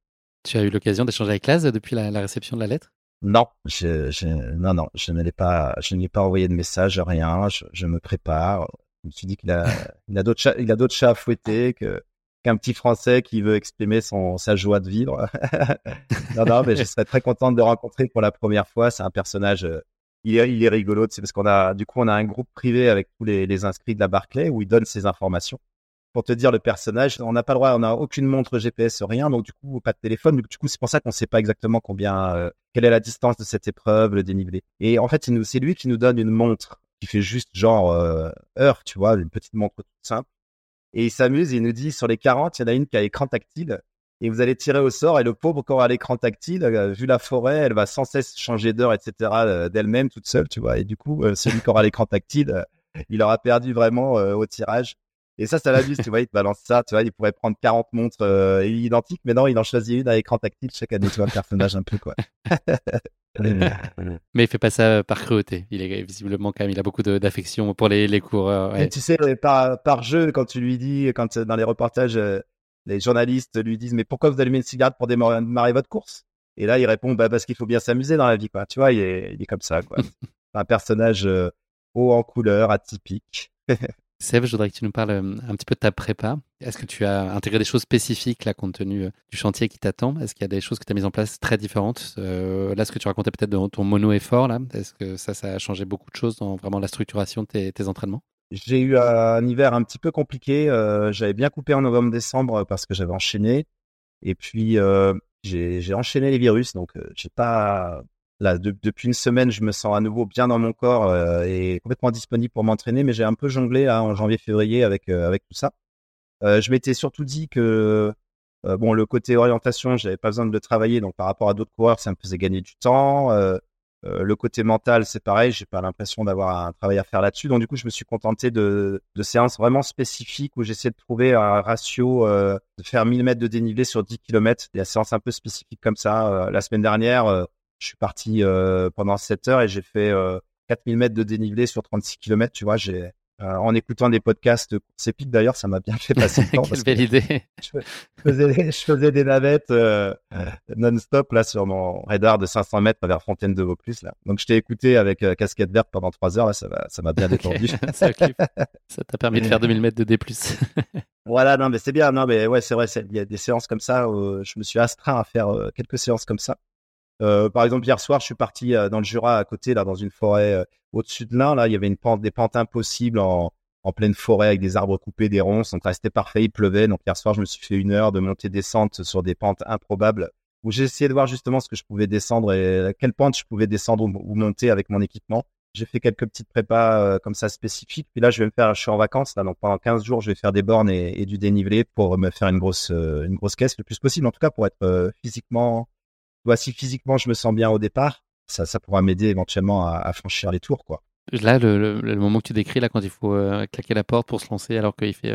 S1: Tu as eu l'occasion d'échanger avec Laz depuis la, la réception de la lettre?
S2: Non, je, je, non, non, je ne l'ai pas, je n'ai pas envoyé de message, rien, je, je me prépare. Je me suis dit qu'il a, il a d'autres chats, il a d'autres chats à fouetter que, qu'un petit Français qui veut exprimer son, sa joie de vivre. Non, non, mais je serais très contente de rencontrer pour la première fois. C'est un personnage, euh, il est, il est rigolo. C'est parce qu'on a, du coup, on a un groupe privé avec tous les, les inscrits de la Barclay où il donne ses informations. Pour te dire le personnage, on n'a pas le droit, on n'a aucune montre G P S, rien, donc du coup pas de téléphone. Donc, du coup, c'est pour ça qu'on ne sait pas exactement combien, euh, quelle est la distance de cette épreuve, le dénivelé. Et en fait, c'est, nous, c'est lui qui nous donne une montre qui fait juste genre euh, heure, tu vois, une petite montre toute simple. Et il s'amuse, il nous dit sur les quarante, il y en a une qui a écran tactile. Et vous allez tirer au sort, et le pauvre, quand elle a l'écran tactile, euh, vu la forêt, elle va sans cesse changer d'heure, et cetera, euh, d'elle-même, toute seule, tu vois. Et du coup, euh, celui qui aura l'écran tactile, euh, il aura perdu vraiment euh, au tirage. Et ça, ça l'amuse, tu vois, il te balance ça, tu vois, il pourrait prendre quarante montres euh, identiques, mais non, il en choisit une à écran tactile chaque année, tu vois, un personnage un peu, quoi.
S1: Mais il fait pas ça par cruauté. Il est visiblement quand même, il a beaucoup de, d'affection pour les, les coureurs.
S2: Et
S1: Ouais.
S2: tu sais, par, par jeu, quand tu lui dis, quand dans les reportages, euh, les journalistes lui disent, mais pourquoi vous allumez une cigarette pour démarrer votre course? Et là, il répond, bah, parce qu'il faut bien s'amuser dans la vie, quoi. Tu vois, il est, il est comme ça, quoi. C'est un personnage euh, haut en couleur, atypique.
S1: Seb, je voudrais que tu nous parles euh, un petit peu de ta prépa. Est-ce que tu as intégré des choses spécifiques là, compte tenu euh, du chantier qui t'attend? Est-ce qu'il y a des choses que tu as mises en place très différentes? Euh, Là, ce que tu racontais peut-être de ton mono-effort, là, est-ce que ça, ça a changé beaucoup de choses dans vraiment la structuration de tes, tes entraînements?
S2: J'ai eu un hiver un petit peu compliqué. Euh, j'avais bien coupé en novembre-décembre parce que j'avais enchaîné. Et puis, euh, j'ai, j'ai enchaîné les virus. Donc, euh, j'ai pas... Là, de- depuis une semaine, je me sens à nouveau bien dans mon corps euh, et complètement disponible pour m'entraîner. Mais j'ai un peu jonglé là, en janvier-février avec, euh, avec tout ça. Euh, je m'étais surtout dit que euh, bon, le côté orientation, j'avais pas besoin de le travailler, donc par rapport à d'autres coureurs, ça me faisait gagner du temps. Euh, euh, le côté mental, c'est pareil, j'ai pas l'impression d'avoir un travail à faire là-dessus. Donc du coup, je me suis contenté de, de séances vraiment spécifiques où j'essaie de trouver un ratio, euh, de faire mille mètres de dénivelé sur dix kilomètres, des séances un peu spécifiques comme ça. Euh, la semaine dernière, euh, je suis parti euh, pendant sept heures et j'ai fait euh, quatre mille mètres de dénivelé sur trente-six kilomètres. Tu vois, j'ai euh, en écoutant des podcasts course épique d'ailleurs, ça m'a bien fait passer le temps
S1: Quelle
S2: parce que
S1: belle idée!
S2: je faisais, je faisais des navettes euh, non-stop là sur mon radar de cinq cents mètres vers Fontaine de Vaucluse là. Donc je t'ai écouté avec euh, casquette verte pendant trois heures là, ça m'a ça m'a bien
S1: Ok,
S2: détendu.
S1: ça occupe. Ça t'a permis de faire deux mille mètres de D plus.
S2: Voilà, non mais c'est bien, non mais ouais c'est vrai, c'est- il y a des séances comme ça. Où je me suis astreint à faire euh, quelques séances comme ça. Euh, par exemple hier soir, je suis parti euh, dans le Jura à côté là, dans une forêt euh, au-dessus de l'Ain là, il y avait une pente, des pentes impossibles en en pleine forêt avec des arbres coupés, des ronces, donc restait parfait, il pleuvait. Donc hier soir, je me suis fait une heure de montée-descente sur des pentes improbables où j'ai essayé de voir justement ce que je pouvais descendre et à quelle pente je pouvais descendre ou, ou monter avec mon équipement. J'ai fait quelques petites prépas euh, comme ça spécifiques. Puis là, je vais me faire, je suis en vacances là, donc pendant quinze jours, je vais faire des bornes et, et du dénivelé pour me faire une grosse, euh, une grosse caisse le plus possible. En tout cas, pour être euh, physiquement, vois, si physiquement je me sens bien au départ, ça, ça pourra m'aider éventuellement à, à franchir les tours, quoi.
S1: Là, le, le, le moment que tu décris, là, quand il faut euh, claquer la porte pour se lancer alors qu'il fait euh,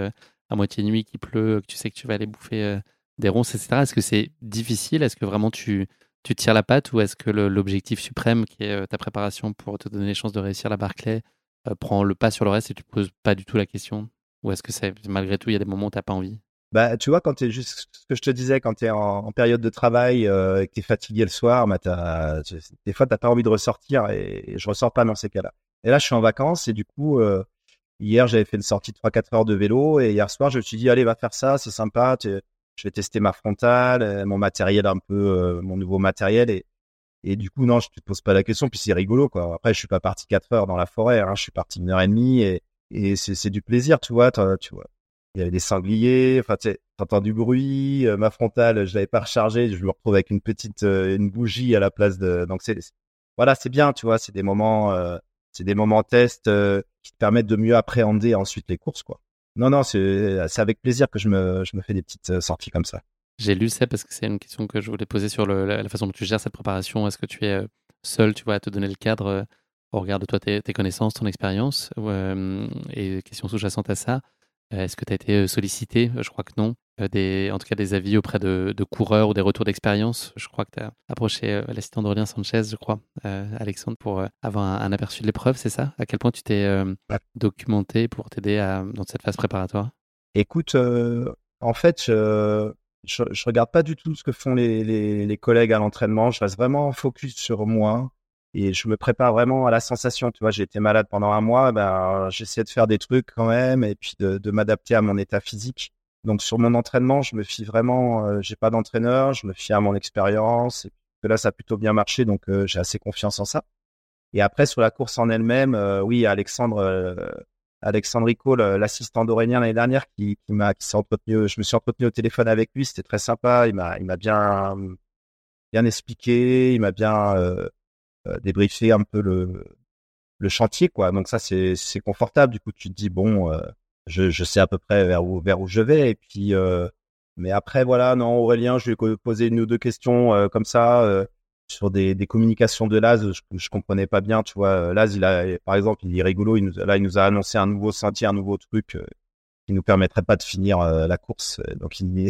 S1: à moitié nuit, qu'il pleut, que tu sais que tu vas aller bouffer euh, des ronces, et cetera. Est-ce que c'est difficile? Est-ce que vraiment tu, tu tires la patte ou est-ce que le- l'objectif suprême, qui est euh, ta préparation pour te donner les chances de réussir la Barclay, euh, prend le pas sur le reste et tu te poses pas du tout la question? Ou est-ce que c'est malgré tout, il y a des moments où tu n'as pas envie?
S2: Bah, tu vois, quand t'es juste ce que je te disais, quand t'es en, en période de travail euh, et que t'es fatigué le soir, bah, t'as, tu- des fois t'as pas envie de ressortir et, et je ressors pas dans ces cas-là. Et là, je suis en vacances et du coup, euh, hier j'avais fait une sortie de trois quatre heures de vélo et hier soir je me suis dit allez va faire ça, c'est sympa, tu- je vais tester ma frontale, euh, mon matériel un peu, euh, mon nouveau matériel et et du coup non, je te pose pas la question puis c'est rigolo quoi. Après, je suis pas parti quatre heures dans la forêt, hein, je suis parti une heure et demie et et c'est c'est du plaisir, tu vois, t'as- tu vois. Il y avait des sangliers, enfin, tu sais, t'entends du bruit. euh, ma frontale, je l'avais pas rechargée, je me retrouve avec une petite, euh, une bougie à la place de. Donc c'est, c'est- voilà, c'est bien, tu vois, c'est des moments, euh, c'est des moments tests euh, qui te permettent de mieux appréhender ensuite les courses, quoi. Non, non, c'est, c'est avec plaisir que je me, je me fais des petites euh, sorties comme ça.
S1: J'ai lu ça parce que c'est une question que je voulais poser sur le- la, la façon dont tu gères cette préparation. Est-ce que tu es euh, seul, tu vois, à te donner le cadre euh, au regard de toi, tes, tes connaissances, ton expérience ou, euh, et question sous-jacente à ça, euh, est-ce que tu as été euh, sollicité? Euh, Je crois que non. Euh, des, en tout cas, des avis auprès de, de coureurs ou des retours d'expérience. Je crois que tu as approché euh, l'assistant d'Aurélien Sanchez, je crois, euh, Alexandre, pour euh, avoir un, un aperçu de l'épreuve, c'est ça? À quel point tu t'es euh,
S2: Ouais.
S1: documenté pour t'aider à- dans cette phase préparatoire?
S2: Écoute, euh, en fait, je, je, je regarde pas du tout ce que font les, les, les collègues à l'entraînement. Je reste vraiment focus sur moi et je me prépare vraiment à la sensation. Tu vois, j'ai été malade pendant un mois, ben, j'essaie de faire des trucs quand même et puis de, de m'adapter à mon état physique. Donc sur mon entraînement, je me fie vraiment, euh, j'ai pas d'entraîneur, je me fie à mon expérience. Et que là, ça a plutôt bien marché, donc euh, j'ai assez confiance en ça. Et après, sur la course en elle-même, euh, oui, Alexandre, euh, Alexandre Rico, le- l'assistant d'Aurélien l'année dernière, qui, qui m'a, qui s'est entretenu, je me suis entretenu au téléphone avec lui, c'était très sympa. Il m'a, il m'a bien, bien expliqué, il m'a bien euh, euh, débriefé un peu le, le chantier, quoi. Donc ça, c'est, c'est confortable. Du coup, tu te dis bon, euh, je, je sais à peu près vers où, vers où je vais. Et puis, euh, mais après, voilà, non, Aurélien, je lui ai posé une ou deux questions euh, comme ça. Euh, sur des, des communications de Laz, je, je comprenais pas bien, tu vois. Laz, il a, par exemple, il est rigolo. Il nous, là, il nous a annoncé un nouveau sentier, un nouveau truc euh, qui nous permettrait pas de finir euh, la course. Donc, il,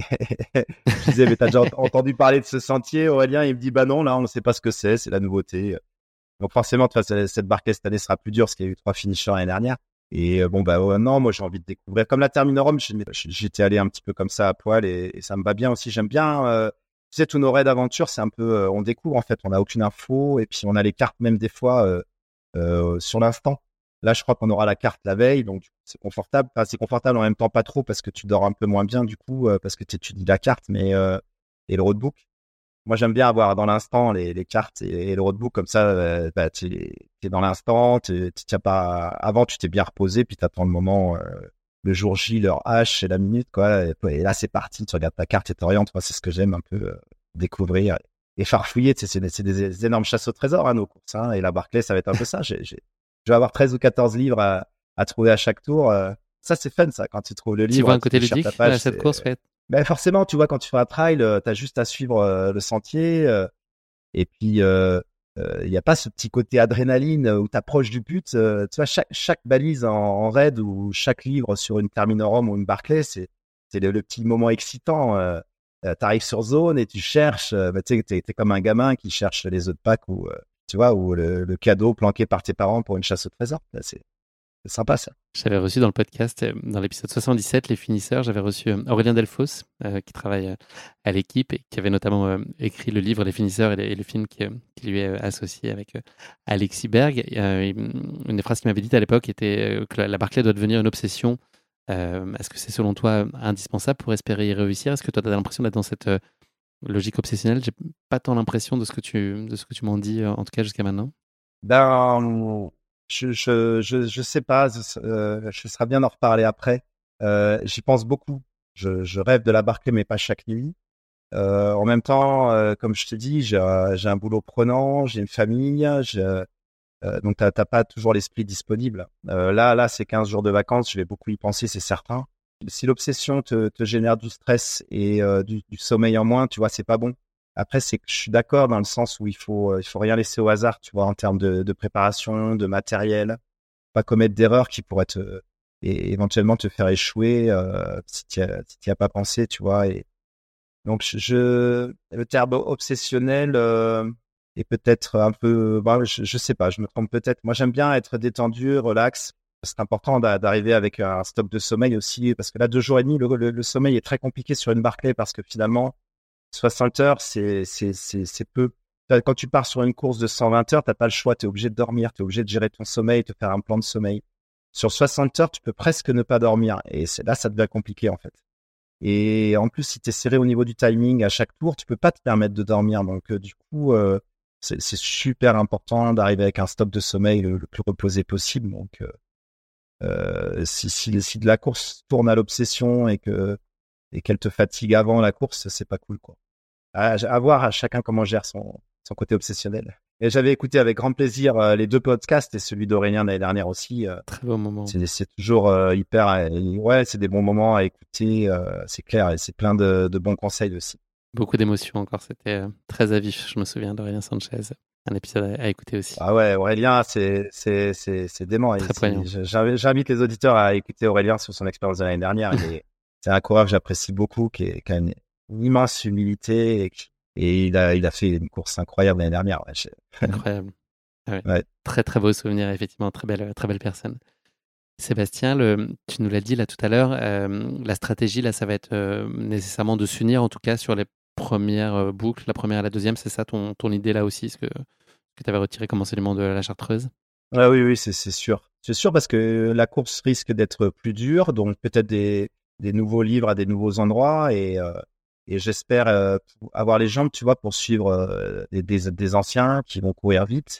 S2: je disais, mais t'as déjà entendu parler de ce sentier, Aurélien? Il me dit, bah non, là, on ne sait pas ce que c'est, c'est la nouveauté. Donc forcément, tu vois, cette Barclay cette année sera plus dure parce qu'il y a eu trois finishers l'année dernière. Et euh, bon, bah ouais, non, moi j'ai envie de découvrir. Comme la Terminorum, j'étais allé un petit peu comme ça à poil et, et ça me va bien aussi. J'aime bien, euh, tu sais, tous nos raids d'aventure, c'est un peu, euh, on découvre en fait, on n'a aucune info et puis on a les cartes même des fois euh, euh, sur l'instant. Là, je crois qu'on aura la carte la veille, donc c'est confortable. Enfin, c'est confortable en même temps pas trop parce que tu dors un peu moins bien du coup euh, parce que tu étudies la carte, mais euh, et le roadbook. Moi, j'aime bien avoir dans l'instant les, les cartes et, et le roadbook comme ça. Euh, bah, tu es dans l'instant. Tu t'as pas. Avant, tu t'es bien reposé, puis t'attends le moment, euh, le jour J, l'heure H et la minute, quoi. Et, et là, c'est parti. Tu regardes ta carte et t'orientes. Moi, c'est ce que j'aime un peu euh, découvrir et farfouiller. Tu sais, c'est des, c'est des, des énormes chasses au trésor, hein, nos courses. Hein, et la Barclay, ça va être un peu ça. J'ai, j'ai, je vais avoir treize ou quatorze livres à, à trouver à chaque tour. Euh, ça, c'est fun, ça. Quand tu trouves le
S1: Tu vois
S2: livre,
S1: un
S2: tu
S1: côté
S2: déchires ta
S1: ludique à
S2: page.
S1: cette course,
S2: C'est
S1: ouais.
S2: ben forcément, tu vois, quand tu fais un trail, euh, t'as juste à suivre euh, le sentier. Euh, et puis, euh, euh, il n'y a pas ce petit côté adrénaline où tu approches du but. Euh, tu vois, chaque, chaque balise en, en raid ou chaque livre sur une Terminorum ou une Barclay, c'est, c'est le, le petit moment excitant. Euh, euh, tu arrives sur zone et tu cherches. Euh, bah, tu sais, t'es, t'es comme un gamin qui cherche les autres packs ou, euh, tu vois, ou le, le cadeau planqué par tes parents pour une chasse au trésor. Là, c'est, c'est sympa, ça.
S1: J'avais reçu dans le podcast, euh, dans l'épisode soixante-dix-sept, Les Finisseurs, j'avais reçu euh, Aurélien Delfos, euh, qui travaille euh, à l'équipe et qui avait notamment euh, écrit le livre Les Finisseurs et, les- et le film qui, euh, qui lui est euh, associé avec euh, Alexis Berg. Et, euh, il- une des phrases qu'il m'avait dites à l'époque était euh, que la, la Barclay doit devenir une obsession. Euh, est-ce que c'est selon toi indispensable pour espérer y réussir? Est-ce que toi, tu as l'impression d'être dans cette euh, logique obsessionnelle? J'ai pas tant l'impression de ce que tu, de ce que tu m'en dis, euh, en tout cas jusqu'à maintenant.
S2: Ben, je, je, je, je sais pas. Euh, je serais bien d'en reparler après. Euh, j'y pense beaucoup. Je, je rêve de la Barclay, mais pas chaque nuit. Euh, en même temps, euh, comme je te dis, j'ai un, j'ai un boulot prenant, j'ai une famille, j'ai, euh, donc t'as t'as pas toujours l'esprit disponible. Euh, là, là, c'est quinze jours de vacances, je vais beaucoup y penser, c'est certain. Si l'obsession te, te génère du stress et euh, du, du sommeil en moins, tu vois, c'est pas bon. Après, c'est que je suis d'accord dans le sens où il faut, euh, il faut rien laisser au hasard, tu vois, en termes de, de préparation, de matériel, pas commettre d'erreurs qui pourraient te, et éventuellement te faire échouer euh, si tu as, si t'y as pas pensé, tu vois. Et donc je, je le terme obsessionnel euh, est peut-être un peu, bah, je, je sais pas, je me trompe peut-être. Moi j'aime bien être détendu, relax. C'est important d'a- d'arriver avec un stock de sommeil aussi, parce que là deux jours et demi, le, le, le sommeil est très compliqué sur une Barclay parce que finalement soixante heures, c'est c'est c'est c'est peu. Quand tu pars sur une course de cent vingt heures, t'as pas le choix, t'es obligé de dormir, t'es obligé de gérer ton sommeil, de faire un plan de sommeil. Sur soixante heures, tu peux presque ne pas dormir, et c'est là ça devient compliqué en fait. Et en plus, si t'es serré au niveau du timing à chaque tour, tu peux pas te permettre de dormir. Donc euh, du coup, euh, c'est c'est super important d'arriver avec un stock de sommeil le, le plus reposé possible. Donc euh, euh, si si si de la course tourne à l'obsession et que et qu'elle te fatigue avant la course, c'est pas cool quoi. À, à voir à chacun comment gère son, son côté obsessionnel. Et j'avais écouté avec grand plaisir euh, les deux podcasts et celui d'Aurélien l'année dernière aussi. Euh,
S1: Très beau moment.
S2: c'est, c'est toujours euh, hyper, euh, ouais, c'est des bons moments à écouter, euh, c'est clair, et c'est plein de, de bons conseils aussi.
S1: Beaucoup d'émotions encore. C'était euh, très à vif. Je me souviens d'Aurélien Sanchez. Un épisode à, à écouter aussi.
S2: Ah ouais, Aurélien, c'est c'est c'est c'est dément. Et
S1: Très poignant.
S2: c'est- j'invite j'invite les auditeurs à écouter Aurélien sur son expérience de l'année dernière. Il est, c'est un coureur que j'apprécie beaucoup, qui, est, qui a une, une immense humilité et, et il a il a fait une course incroyable l'année dernière. Ouais, je-
S1: Incroyable. Ah ouais.
S2: ouais.
S1: Très très beau souvenir, effectivement. Très belle, très belle personne. Sébastien, le, tu nous l'as dit là tout à l'heure, euh, la stratégie, là, ça va être euh, nécessairement de s'unir, en tout cas, sur les premières euh, boucles, la première et la deuxième. C'est ça ton, ton idée là aussi, ce que, que tu avais retiré comme enseignement de la Chartreuse?
S2: Ouais, oui, oui, c'est c'est sûr. C'est sûr parce que la course risque d'être plus dure, donc peut-être des, des nouveaux livres à des nouveaux endroits et, euh, et j'espère euh, avoir les jambes, tu vois, pour suivre euh, des, des, des anciens qui vont courir vite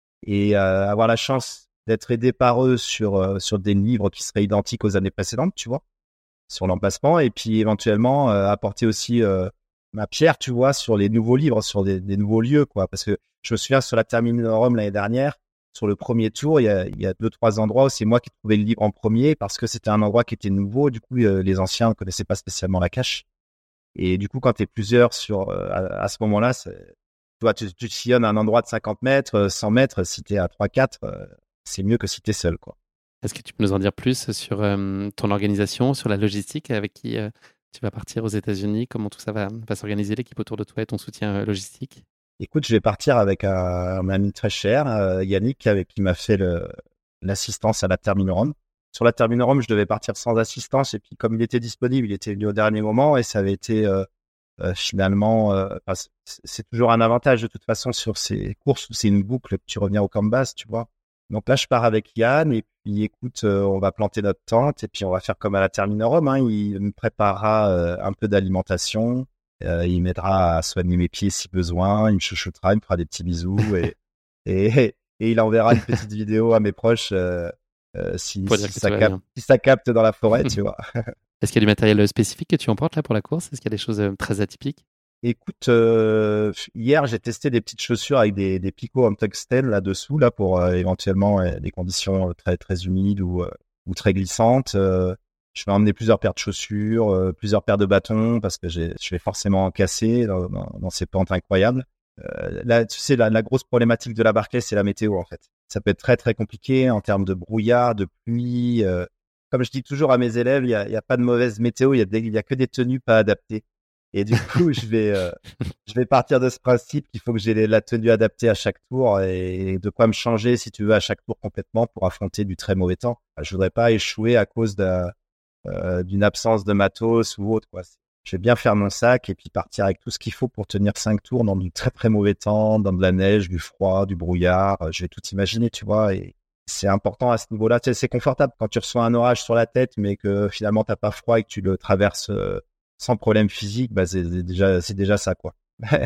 S2: et euh, avoir la chance d'être aidé par eux sur, euh, sur des livres qui seraient identiques aux années précédentes, tu vois, sur l'emplacement et puis éventuellement euh, apporter aussi euh, ma pierre, tu vois, sur les nouveaux livres, sur des, des nouveaux lieux, quoi. Parce que je me souviens sur la Terminorum l'année dernière, sur le premier tour, il y a, il y a deux, trois endroits où c'est moi qui trouvais le livre en premier parce que c'était un endroit qui était nouveau. Du coup, euh, les anciens ne connaissaient pas spécialement la cache. Et du coup, quand tu es plusieurs sur, euh, à, à ce moment-là, c'est, tu vois, tu, tu sillonnes un endroit de cinquante mètres, euh, cent mètres, si tu es à trois quatre, euh, c'est mieux que si tu es seul, quoi.
S1: Est-ce que tu peux nous en dire plus sur euh, ton organisation, sur la logistique avec qui euh, tu vas partir aux États-Unis? Comment tout ça va, va s'organiser, l'équipe autour de toi et ton soutien euh, logistique?
S2: Écoute, je vais partir avec un, un ami très cher, euh, Yannick, avec qui m'a fait le, l'assistance à la Terminorum. Sur la Terminorum, je devais partir sans assistance et puis comme il était disponible, il était venu au dernier moment et ça avait été euh, euh, finalement, euh, enfin, c'est c'est toujours un avantage de toute façon sur ces courses où c'est une boucle que tu reviens au camp de base, tu vois. Donc là, je pars avec Yann et puis écoute, euh, on va planter notre tente et puis on va faire comme à la Terminorum, hein. Il me préparera euh, un peu d'alimentation, euh, il m'aidera à soigner mes pieds si besoin, il me chuchotera, il me fera des petits bisous et et, et il enverra une petite vidéo à mes proches euh, euh, si,
S1: Pour dire
S2: si
S1: que
S2: ça
S1: tout va
S2: capte,
S1: bien.
S2: si ça capte dans la forêt, tu vois.
S1: Est-ce qu'il y a du matériel euh, spécifique que tu emportes là pour la course? Est-ce qu'il y a des choses euh, très atypiques?
S2: Écoute, euh, hier j'ai testé des petites chaussures avec des, des picots en tungstène là-dessous, là pour euh, éventuellement euh, des conditions très très humides ou, euh, ou très glissantes. Euh, je vais emmener plusieurs paires de chaussures, euh, plusieurs paires de bâtons parce que j'ai, je vais forcément en casser dans, dans, dans ces pentes incroyables. Euh, là, tu sais, la, la grosse problématique de la Barclay, c'est la météo en fait. Ça peut être très très compliqué en termes de brouillard, de pluie. Euh, comme je dis toujours à mes élèves, il y a, il y a pas de mauvaise météo, il y a, des, il y a que des tenues pas adaptées. Et du coup, je vais, euh, je vais partir de ce principe qu'il faut que j'ai les- la tenue adaptée à chaque tour et de quoi me changer, si tu veux, à chaque tour complètement pour affronter du très mauvais temps. Je voudrais pas échouer à cause d'un, euh, d'une absence de matos ou autre, quoi. Je vais bien faire mon sac et puis partir avec tout ce qu'il faut pour tenir cinq tours dans du très très mauvais temps, dans de la neige, du froid, du brouillard. Euh, Je vais tout imaginer, tu vois. Et c'est important à ce niveau-là. Tu sais, c'est confortable quand tu reçois un orage sur la tête, mais que finalement t'as pas froid et que tu le traverses euh, sans problème physique. Bah c'est c'est déjà c'est déjà ça, quoi.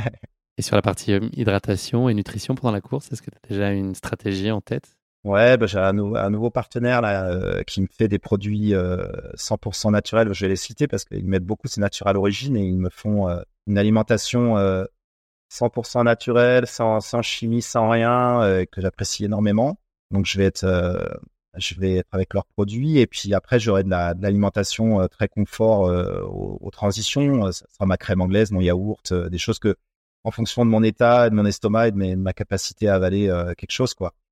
S1: Et sur la partie euh, hydratation et nutrition pendant la course, est-ce que tu as déjà une stratégie en tête?
S2: Ouais, bah, j'ai un, nou- un nouveau partenaire là euh, qui me fait des produits euh, cent pour cent naturels. Je vais les citer parce qu'ils mettent beaucoup, c'est naturel origine et ils me font euh, une alimentation euh, cent pour cent naturelle, sans, sans chimie, sans rien, euh, que j'apprécie énormément. Donc je vais être, euh, je vais être avec leurs produits et puis après j'aurai de la, de l'alimentation euh, très confort euh, aux, aux transitions. Euh, Ça sera ma crème anglaise, mon yaourt, euh, des choses que, en fonction de mon état, de mon estomac et de, mes- de ma capacité à avaler euh, quelque chose, quoi.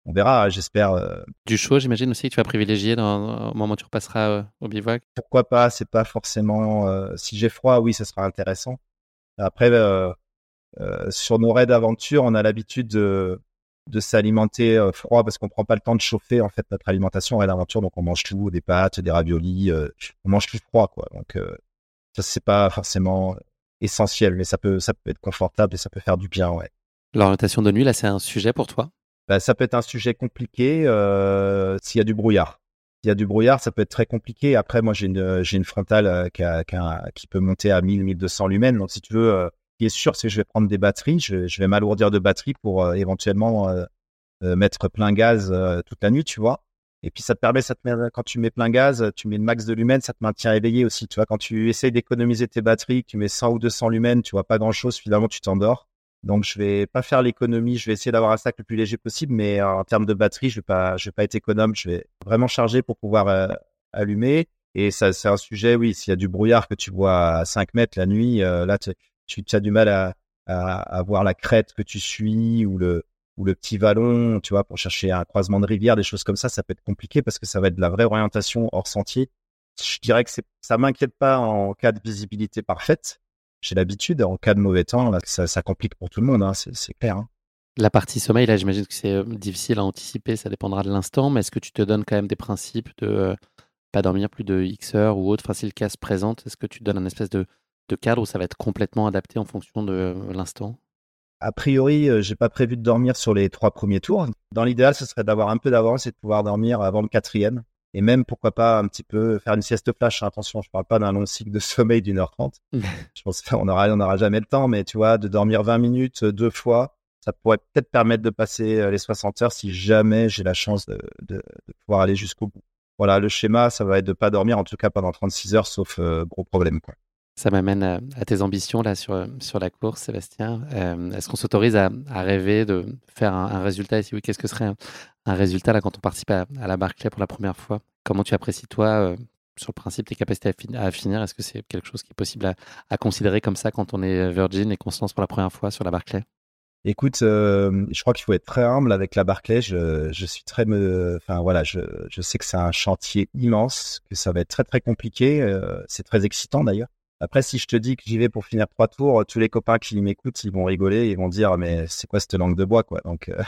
S2: on verra. J'espère. Euh,
S1: Du chaud, j'imagine aussi que tu vas privilégier dans, au moment où tu repasseras euh, au bivouac.
S2: pourquoi pas? C'est pas forcément. Euh, si j'ai froid, oui, ça sera intéressant. Après, euh, euh, sur nos raids d'aventure, on a l'habitude de, de s'alimenter euh, froid parce qu'on prend pas le temps de chauffer en fait notre alimentation en raid d'aventure. Donc on mange tout, des pâtes, des raviolis, euh, on mange tout froid quoi. Donc euh, ça c'est pas forcément essentiel, mais ça peut ça peut être confortable et ça peut faire du bien, ouais.
S1: L'orientation de nuit, là, c'est un sujet pour toi?
S2: Bah, ça peut être un sujet compliqué euh, s'il y a du brouillard. S'il y a du brouillard, ça peut être très compliqué. Après, moi, j'ai une, j'ai une frontale euh, qui, a, qui, a, qui peut monter à mille, mille deux cents lumens. Donc, si tu veux, euh, ce qui est sûr, c'est que je vais prendre des batteries. Je, je vais m'alourdir de batteries pour euh, éventuellement euh, euh, mettre plein gaz euh, toute la nuit, tu vois. Et puis, ça te permet, ça te met, quand tu mets plein gaz, tu mets le max de lumens, ça te maintient éveillé aussi. Tu vois, quand tu essayes d'économiser tes batteries, que tu mets cent ou deux cents lumens, tu vois pas grand-chose, finalement, tu t'endors. Donc je vais pas faire l'économie, je vais essayer d'avoir un sac le plus léger possible, mais en termes de batterie, je vais pas, je vais pas être économe, je vais vraiment charger pour pouvoir euh, allumer. Et ça, c'est un sujet, oui, s'il y a du brouillard que tu vois à cinq mètres la nuit, euh, là, tu, tu as du mal à, à, à voir la crête que tu suis ou le ou le petit vallon, tu vois, pour chercher un croisement de rivière, des choses comme ça, ça peut être compliqué parce que ça va être de la vraie orientation hors sentier. Je dirais que c'est, ça m'inquiète pas en cas de visibilité parfaite. J'ai l'habitude, en cas de mauvais temps, là, ça, ça complique pour tout le monde, hein, c'est, c'est clair. Hein.
S1: La partie sommeil, là, j'imagine que c'est euh, difficile à anticiper, ça dépendra de l'instant, mais est-ce que tu te donnes quand même des principes de euh, pas dormir plus de X heures ou autre? Enfin, si le cas se présente, est-ce que tu donnes un espèce de, de cadre où ça va être complètement adapté en fonction de euh, l'instant?
S2: A priori, euh, j'ai pas prévu de dormir sur les trois premiers tours. Dans l'idéal, ce serait d'avoir un peu d'avance et de pouvoir dormir avant le quatrième. Et même, pourquoi pas, un petit peu faire une sieste flash. Attention, je parle pas d'un long cycle de sommeil d'une heure trente. Je pense qu'on aura, on aura jamais le temps, mais tu vois, de dormir vingt minutes euh, deux fois, ça pourrait peut-être permettre de passer euh, les soixante heures si jamais j'ai la chance de, de, de pouvoir aller jusqu'au bout. Voilà, le schéma, ça va être de pas dormir, en tout cas pendant trente-six heures, sauf euh, gros problème, quoi.
S1: Ça m'amène à, à tes ambitions là sur, sur la course, Sébastien. Euh, est-ce qu'on s'autorise à, à rêver de faire un, un résultat? Et si oui, qu'est-ce que serait un, un résultat là quand on participe à, à la Barclay pour la première fois? Comment tu apprécies toi, euh, sur le principe, tes capacités à, fin- à finir? Est-ce que c'est quelque chose qui est possible à, à considérer comme ça quand on est Virgin et qu'on se lance pour la première fois sur la Barclay?
S2: Écoute, euh, je crois qu'il faut être très humble avec la Barclay. Je, je suis très, me, enfin voilà, je, je sais que c'est un chantier immense, que ça va être très très compliqué. Euh, c'est très excitant d'ailleurs. Après, si je te dis que j'y vais pour finir trois tours, tous les copains qui m'écoutent, ils vont rigoler, ils vont dire mais c'est quoi cette langue de bois quoi. Donc euh,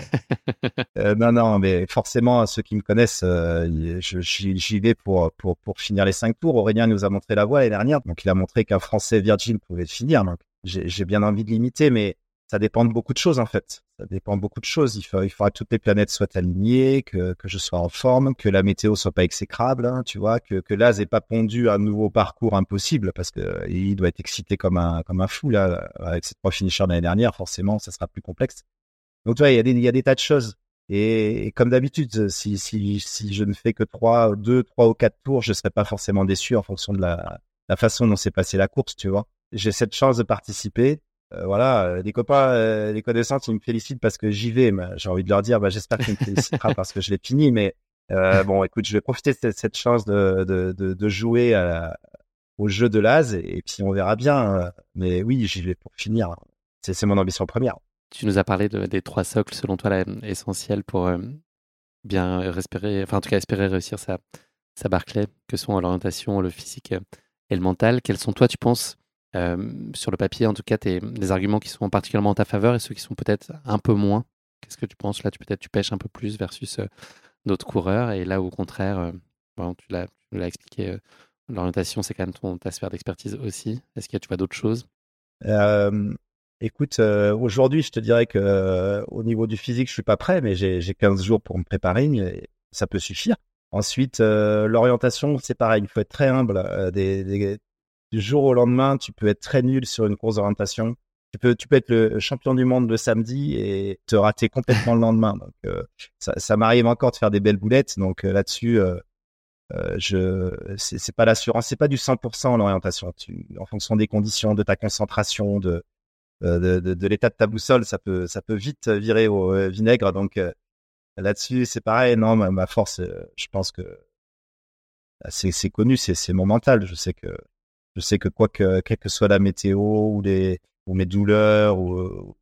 S2: euh, non non, mais forcément ceux qui me connaissent, euh, je, j'y, j'y vais pour pour pour finir les cinq tours. Aurélien nous a montré la voie l'année dernière, donc il a montré qu'un Français Virgin pouvait le finir. Donc j'ai, j'ai bien envie de l'imiter, mais ça dépend de beaucoup de choses en fait. Ça dépend de beaucoup de choses. Il faut, il faudra que toutes les planètes soient alignées, que, que je sois en forme, que la météo soit pas exécrable, hein, tu vois, que, que Laz ait pas pondu un nouveau parcours impossible parce que euh, il doit être excité comme un, comme un fou là avec ses trois finishers de l'année dernière. Forcément, ça sera plus complexe. Donc tu vois, il y a des, il y a des tas de choses. Et, et comme d'habitude, si, si, si je ne fais que trois, deux, trois ou quatre tours, je serai pas forcément déçu en fonction de la, la façon dont s'est passée la course, tu vois. J'ai cette chance de participer. Euh, voilà, euh, les copains, euh, les connaissances, ils me félicitent parce que j'y vais. Mais j'ai envie de leur dire, bah, j'espère qu'ils me félicitera parce que je l'ai fini. Mais euh, bon, écoute, je vais profiter de cette, cette chance de, de, de, de jouer à, au jeu de Laz et, et puis on verra bien. Mais oui, j'y vais pour finir. C'est, c'est mon ambition première.
S1: Tu nous as parlé de- des trois socles, selon toi, là, essentiels pour euh, bien respirer, enfin en tout cas espérer réussir sa, sa Barclay, que sont l'orientation, le physique euh, et le mental. Quels sont, toi, tu penses, euh, sur le papier, en tout cas, tes, les arguments qui sont particulièrement en ta faveur et ceux qui sont peut-être un peu moins? Qu'est-ce que tu penses là? Tu peut-être tu pêches un peu plus versus euh, d'autres coureurs et là, au contraire, euh, bon, tu l'as, tu nous l'as expliqué, euh, l'orientation, c'est quand même ton, ta sphère d'expertise aussi. Est-ce qu'il y a, tu vois, d'autres choses?
S2: Euh, écoute, euh, aujourd'hui, je te dirais que euh, au niveau du physique, je suis pas prêt, mais j'ai, j'ai quinze jours pour me préparer, et ça peut suffire. Ensuite, euh, l'orientation, c'est pareil, il faut être très humble. Euh, des, des- du jour au lendemain, tu peux être très nul sur une course d'orientation. Tu peux, tu peux être le champion du monde le samedi et te rater complètement le lendemain. Donc, euh, ça, ça m'arrive encore de faire des belles boulettes. Donc euh, là-dessus, euh, euh, je, c'est, c'est pas l'assurance, c'est pas du cent pour cent l'orientation. Tu, en fonction des conditions, de ta concentration, de euh, de, de, de l'état de ta boussole, ça peut, ça peut vite virer au euh, vinaigre. Donc euh, là-dessus, c'est pareil. Non, ma, ma force, euh, je pense que c'est, c'est connu, c'est, c'est mon mental. Je sais que, je sais que quoi que, quelle que soit la météo ou les, ou mes douleurs ou,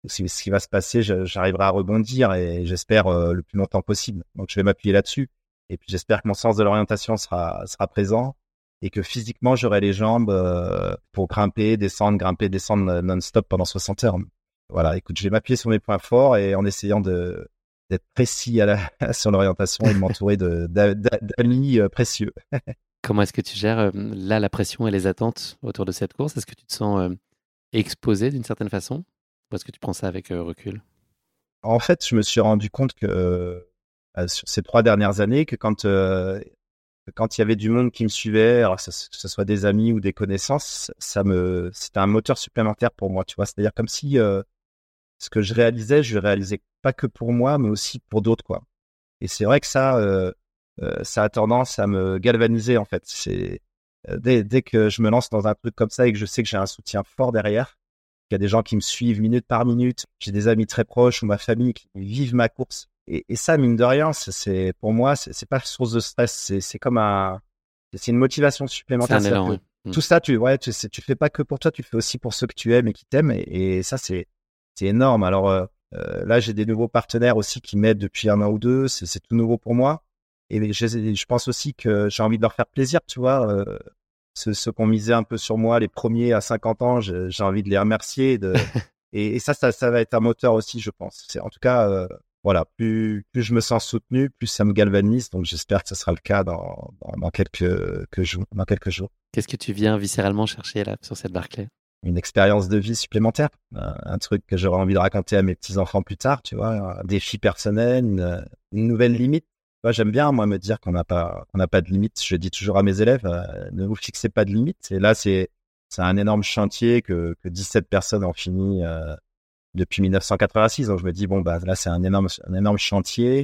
S2: ce ce qui va se passer, je- j'arriverai à rebondir et j'espère euh, le plus longtemps possible. Donc je vais m'appuyer là-dessus. Et puis j'espère que mon sens de l'orientation sera sera présent et que physiquement j'aurai les jambes euh, pour grimper, descendre, grimper, descendre non-stop pendant soixante heures. Voilà, écoute, je vais m'appuyer sur mes points forts et en essayant de d'être précis à la, sur l'orientation et de m'entourer de d'a- d'a- d'amis euh, précieux.
S1: Comment est-ce que tu gères euh, là la pression et les attentes autour de cette course? Est-ce que tu te sens euh, exposé d'une certaine façon? Ou est-ce que tu prends ça avec euh, recul?
S2: En fait, je me suis rendu compte que euh, sur ces trois dernières années, que quand euh, quand il y avait du monde qui me suivait, alors que ce, que ce soit des amis ou des connaissances, ça me, c'était un moteur supplémentaire pour moi, tu vois. C'est-à-dire comme si euh, ce que je réalisais, je le réalisais pas que pour moi, mais aussi pour d'autres, quoi. Et c'est vrai que ça, euh, euh, ça a tendance à me galvaniser, en fait. C'est euh, dès, dès que je me lance dans un truc comme ça et que je sais que j'ai un soutien fort derrière, qu'il y a des gens qui me suivent minute par minute, j'ai des amis très proches ou ma famille qui vivent ma course. Et, et ça, mine de rien, c'est, c'est pour moi, c'est, c'est pas source de stress. C'est, c'est comme un, c'est une motivation
S1: C'est
S2: supplémentaire.
S1: un
S2: C'est-à-dire
S1: élan,
S2: que
S1: oui. Mm.
S2: tout ça, tu, ouais, tu, c'est- tu fais pas que pour toi, tu fais aussi pour ceux que tu aimes et qui t'aiment. Et, et ça, c'est, c'est énorme. Alors euh, euh, là, j'ai des nouveaux partenaires aussi qui m'aident depuis un an ou deux. C'est, c'est tout nouveau pour moi. Et je, je pense aussi que j'ai envie de leur faire plaisir, tu vois. Euh, ceux, ceux qui ont misé un peu sur moi, les premiers à cinquante ans, j'ai, j'ai envie de les remercier. De, et, et ça, ça, ça va être un moteur aussi, je pense. C'est, en tout cas, euh, voilà, plus, plus je me sens soutenu, plus ça me galvanise. Donc, j'espère que ce sera le cas dans, dans, dans quelques, que jours, dans quelques jours.
S1: Qu'est-ce que tu viens viscéralement chercher là sur cette Barclay?
S2: Une expérience de vie supplémentaire, un, un truc que j'aurais envie de raconter à mes petits-enfants plus tard, tu vois, un défi personnel, une, une nouvelle limite. Tu vois, j'aime bien, moi, me dire qu'on n'a pas, qu'on n'a pas de limite. Je dis toujours à mes élèves, euh, ne vous fixez pas de limite. Et là, c'est, c'est un énorme chantier que, que dix-sept personnes ont fini euh, depuis mille neuf cent quatre-vingt-six. Donc, je me dis, bon, bah, là, c'est un énorme, un énorme chantier.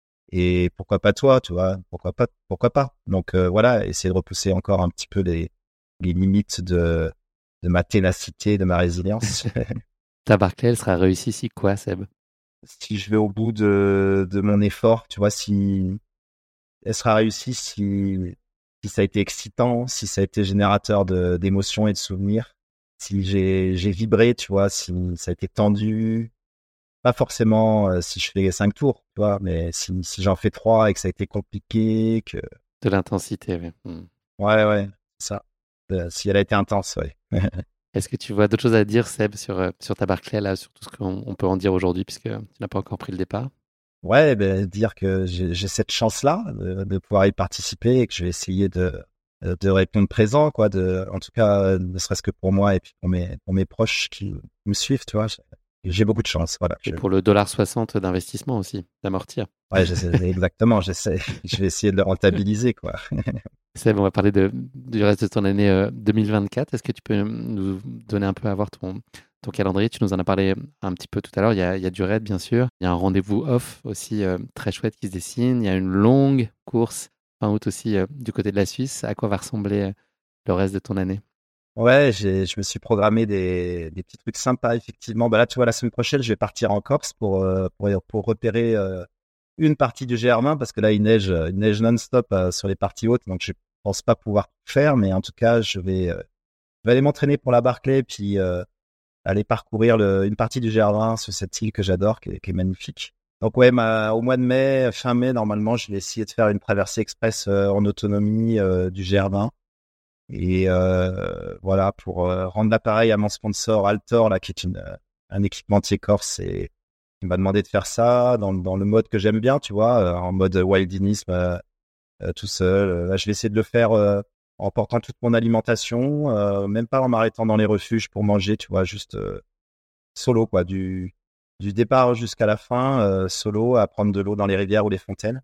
S2: Et pourquoi pas toi, tu vois, pourquoi pas, pourquoi pas. Donc, euh, voilà, essayer de repousser encore un petit peu les, les limites de, de ma ténacité, de ma résilience.
S1: Ta Barclay, elle sera réussie si quoi, Seb?
S2: Si je vais au bout de, de mon effort, tu vois, si elle sera réussie, si, si ça a été excitant, si ça a été générateur de, d'émotions et de souvenirs, si j'ai, j'ai vibré, tu vois, si ça a été tendu, pas forcément euh, si je fais cinq tours, tu vois, mais si, si j'en fais trois et que ça a été compliqué, que,
S1: De l'intensité, oui. Mm.
S2: ouais, ouais, c'est ça. Euh, si elle a été intense, ouais.
S1: Est-ce que tu vois d'autres choses à dire, Seb, sur, euh, sur ta Barclay, là, sur tout ce qu'on on peut en dire aujourd'hui, puisque tu n'as pas encore pris le départ?
S2: Ouais, ben, dire que j'ai, j'ai cette chance-là de, de pouvoir y participer et que je vais essayer de, de répondre présent, quoi, de, en tout cas, ne serait-ce que pour moi et puis pour mes, pour mes proches qui me suivent, tu vois. J'ai j'ai beaucoup de chance, voilà.
S1: Et
S2: Je,
S1: pour le dollar soixante d'investissement aussi, d'amortir.
S2: ouais, j'essaie, exactement, j'essaie, je vais essayer de le rentabiliser, quoi.
S1: Seb, on va parler de, du reste de ton année euh, deux mille vingt-quatre. Est-ce que tu peux nous donner un peu à voir ton, ton calendrier? Tu nous en as parlé un petit peu tout à l'heure. Il y a, il y a du raid, bien sûr. Il y a un rendez-vous off aussi euh, très chouette qui se dessine. Il y a une longue course fin août aussi euh, du côté de la Suisse. À quoi va ressembler euh, le reste de ton année?
S2: Ouais, j'ai, je me suis programmé des, des petits trucs sympas, effectivement. Bah là, tu vois, la semaine prochaine, je vais partir en Corse pour, euh, pour, pour repérer euh, une partie du G R vingt parce que là, il neige, il neige non-stop euh, sur les parties hautes, donc je pense pas pouvoir tout faire, mais en tout cas, je vais, euh, je vais aller m'entraîner pour la Barclay, puis euh, aller parcourir le, une partie du G R vingt sur cette île que j'adore, qui est, qui est magnifique. Donc ouais, ma, au mois de mai, fin mai, normalement, je vais essayer de faire une traversée express euh, en autonomie euh, du G R vingt. Et euh, voilà, pour euh, rendre l'appareil à mon sponsor Altor, là, qui est une, euh, un équipementier corse, et il m'a demandé de faire ça dans, dans le mode que j'aime bien, tu vois, euh, en mode wildinisme euh, euh, tout seul. Euh, Là, je vais essayer de le faire euh, en portant toute mon alimentation, euh, même pas en m'arrêtant dans les refuges pour manger, tu vois, juste euh, solo, quoi, du, du départ jusqu'à la fin, euh, solo, à prendre de l'eau dans les rivières ou les fontaines.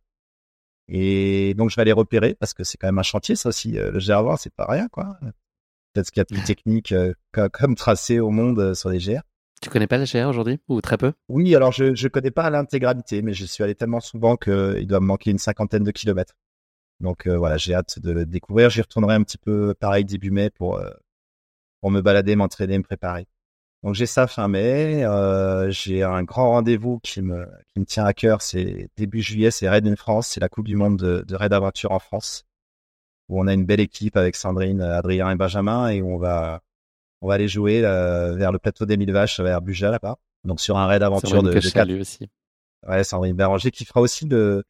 S2: Et donc, je vais les repérer parce que c'est quand même un chantier, ça aussi. Euh, le G R vingt, c'est pas rien, quoi. Peut-être ce qu'il y a de plus technique euh, co- comme tracé au monde euh, sur les G R.
S1: Tu connais pas la G R aujourd'hui? Ou très peu?
S2: Oui, alors je je connais pas l'intégralité, mais je suis allé tellement souvent qu'il doit me manquer une cinquantaine de kilomètres. Donc euh, voilà, j'ai hâte de le découvrir. J'y retournerai un petit peu pareil début mai pour euh, pour me balader, m'entraîner, me préparer. Donc j'ai ça fin mai. Euh, j'ai un grand rendez-vous qui me qui me tient à cœur. C'est début juillet, c'est Raid in France, c'est la Coupe du Monde de, de Raid Aventure en France, où on a une belle équipe avec Sandrine, Adrien et Benjamin, et où on va on va aller jouer euh, vers le plateau des Mille Vaches, vers Buja là-bas. Donc sur un raid aventure de, de quatre.
S1: Aussi.
S2: Ouais, Sandrine Béranger qui fera aussi le,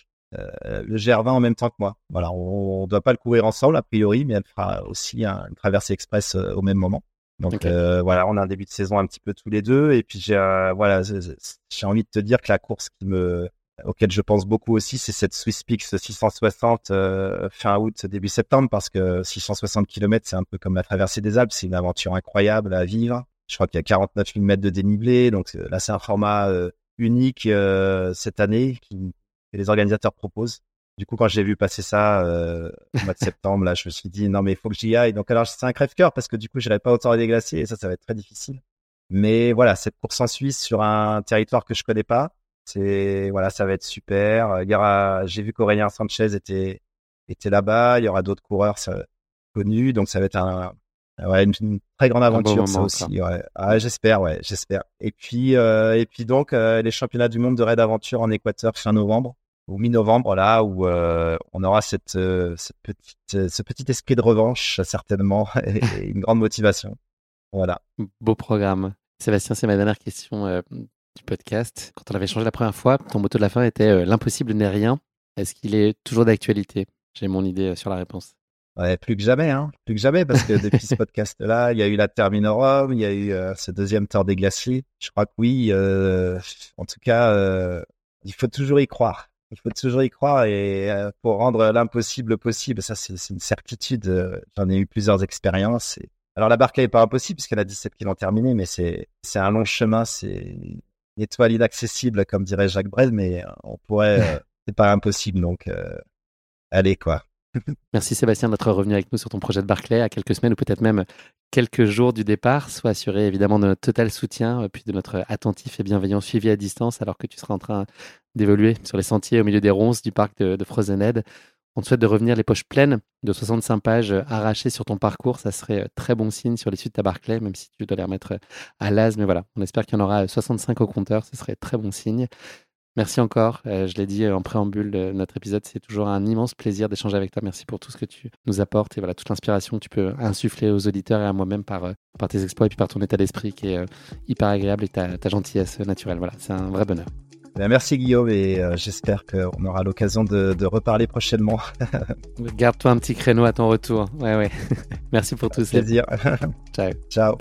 S2: euh, le G R vingt en même temps que moi. Voilà, on ne doit pas le courir ensemble a priori, mais elle fera aussi un, une traversée express euh, au même moment. Donc okay. euh, voilà, on a un début de saison un petit peu tous les deux. Et puis j'ai euh, voilà, j'ai envie de te dire que la course qui me auquel je pense beaucoup aussi, c'est cette Swiss Peaks six cent soixante euh, fin août, début septembre, parce que six cent soixante kilomètres, c'est un peu comme la traversée des Alpes, c'est une aventure incroyable à vivre. Je crois qu'il y a quarante-neuf mille mètres de dénivelé, donc là c'est un format euh, unique euh, cette année qui, que les organisateurs proposent. Du coup, quand j'ai vu passer ça euh, au mois de septembre, là, je me suis dit non mais il faut que j'y aille. Donc alors c'est un crève-cœur parce que du coup, j'irai pas au Tour des Glaciers et ça, ça va être très difficile. Mais voilà, cette course en Suisse sur un territoire que je connais pas. C'est voilà, ça va être super. Il y aura, j'ai vu qu'Aurélien Sanchez était était là-bas. Il y aura d'autres coureurs ça, connus, donc ça va être un ouais une, une très grande aventure bon ça aussi. Ouais. Ah, j'espère, ouais, j'espère. Et puis euh, et puis donc euh, les championnats du monde de raid aventure en Équateur fin novembre ou mi-novembre là où euh, on aura cette, euh, cette petite ce petit esprit de revanche certainement et, et une grande motivation. Voilà.
S1: Beau programme. Sébastien, c'est ma dernière question. Euh... du podcast. Quand on avait changé la première fois, ton motto de la fin était euh, « L'impossible n'est rien ». Est-ce qu'il est toujours d'actualité? J'ai mon idée sur la réponse.
S2: Ouais, plus que jamais, hein. Plus que jamais, parce que depuis ce podcast-là, il y a eu la Terminorum, il y a eu euh, ce deuxième Tour des Glaciers. Je crois que oui, euh, en tout cas, euh, il faut toujours y croire. Il faut toujours y croire et euh, pour rendre l'impossible possible, ça c'est, c'est une certitude. Euh, j'en ai eu plusieurs expériences. Et... Alors la Barclay est pas impossible puisqu'elle a dix-sept qui l'ont terminé, mais c'est c'est un long chemin, c'est une étoile inaccessible, comme dirait Jacques Brel, mais on pourrait, euh, c'est pas impossible, donc euh, allez quoi.
S1: Merci Sébastien d'être revenu avec nous sur ton projet de Barclay à quelques semaines ou peut-être même quelques jours du départ. Sois assuré évidemment de notre total soutien, puis de notre attentif et bienveillant suivi à distance alors que tu seras en train d'évoluer sur les sentiers au milieu des ronces du parc de, de Frozen Head. On te souhaite de revenir les poches pleines de soixante-cinq pages arrachées sur ton parcours. Ça serait très bon signe sur l'issue de ta Barclay, même si tu dois les remettre à l'as. Mais voilà, on espère qu'il y en aura soixante-cinq au compteur. Ce serait très bon signe. Merci encore. Euh, je l'ai dit en préambule de notre épisode, c'est toujours un immense plaisir d'échanger avec toi. Merci pour tout ce que tu nous apportes et voilà, toute l'inspiration que tu peux insuffler aux auditeurs et à moi-même par, par tes exploits et puis par ton état d'esprit qui est euh, hyper agréable et ta, ta gentillesse naturelle. Voilà, c'est un vrai bonheur.
S2: Bien, merci Guillaume et euh, j'espère qu'on aura l'occasion de, de reparler prochainement.
S1: Garde-toi un petit créneau à ton retour. Ouais, ouais. Merci pour tout ça.
S2: Plaisir.
S1: Ciao.
S2: Ciao.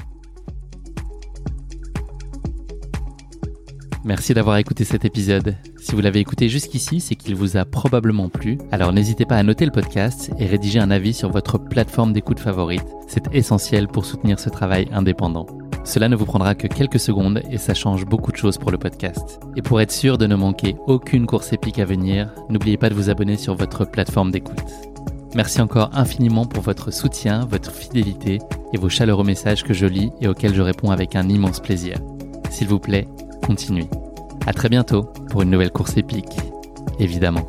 S1: Merci d'avoir écouté cet épisode. Si vous l'avez écouté jusqu'ici, c'est qu'il vous a probablement plu. Alors n'hésitez pas à noter le podcast et rédiger un avis sur votre plateforme d'écoute favorite. C'est essentiel pour soutenir ce travail indépendant. Cela ne vous prendra que quelques secondes et ça change beaucoup de choses pour le podcast. Et pour être sûr de ne manquer aucune course épique à venir, n'oubliez pas de vous abonner sur votre plateforme d'écoute. Merci encore infiniment pour votre soutien, votre fidélité et vos chaleureux messages que je lis et auxquels je réponds avec un immense plaisir. S'il vous plaît, continuez. À très bientôt pour une nouvelle course épique, évidemment.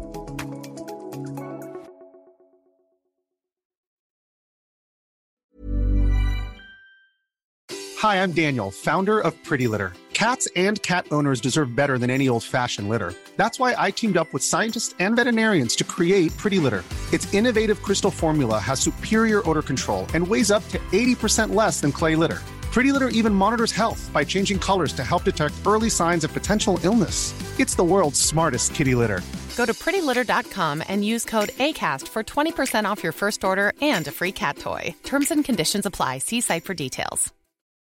S3: Hi, I'm Daniel, founder of Pretty Litter. Cats and cat owners deserve better than any old-fashioned litter. That's why I teamed up with scientists and veterinarians to create Pretty Litter. Its innovative crystal formula has superior odor control and weighs up to eighty percent less than clay litter. Pretty Litter even monitors health by changing colors to help detect early signs of potential illness. It's the world's smartest kitty litter.
S4: Go to pretty litter dot com and use code ACAST for twenty percent off your first order and a free cat toy. Terms and conditions apply. See site for details.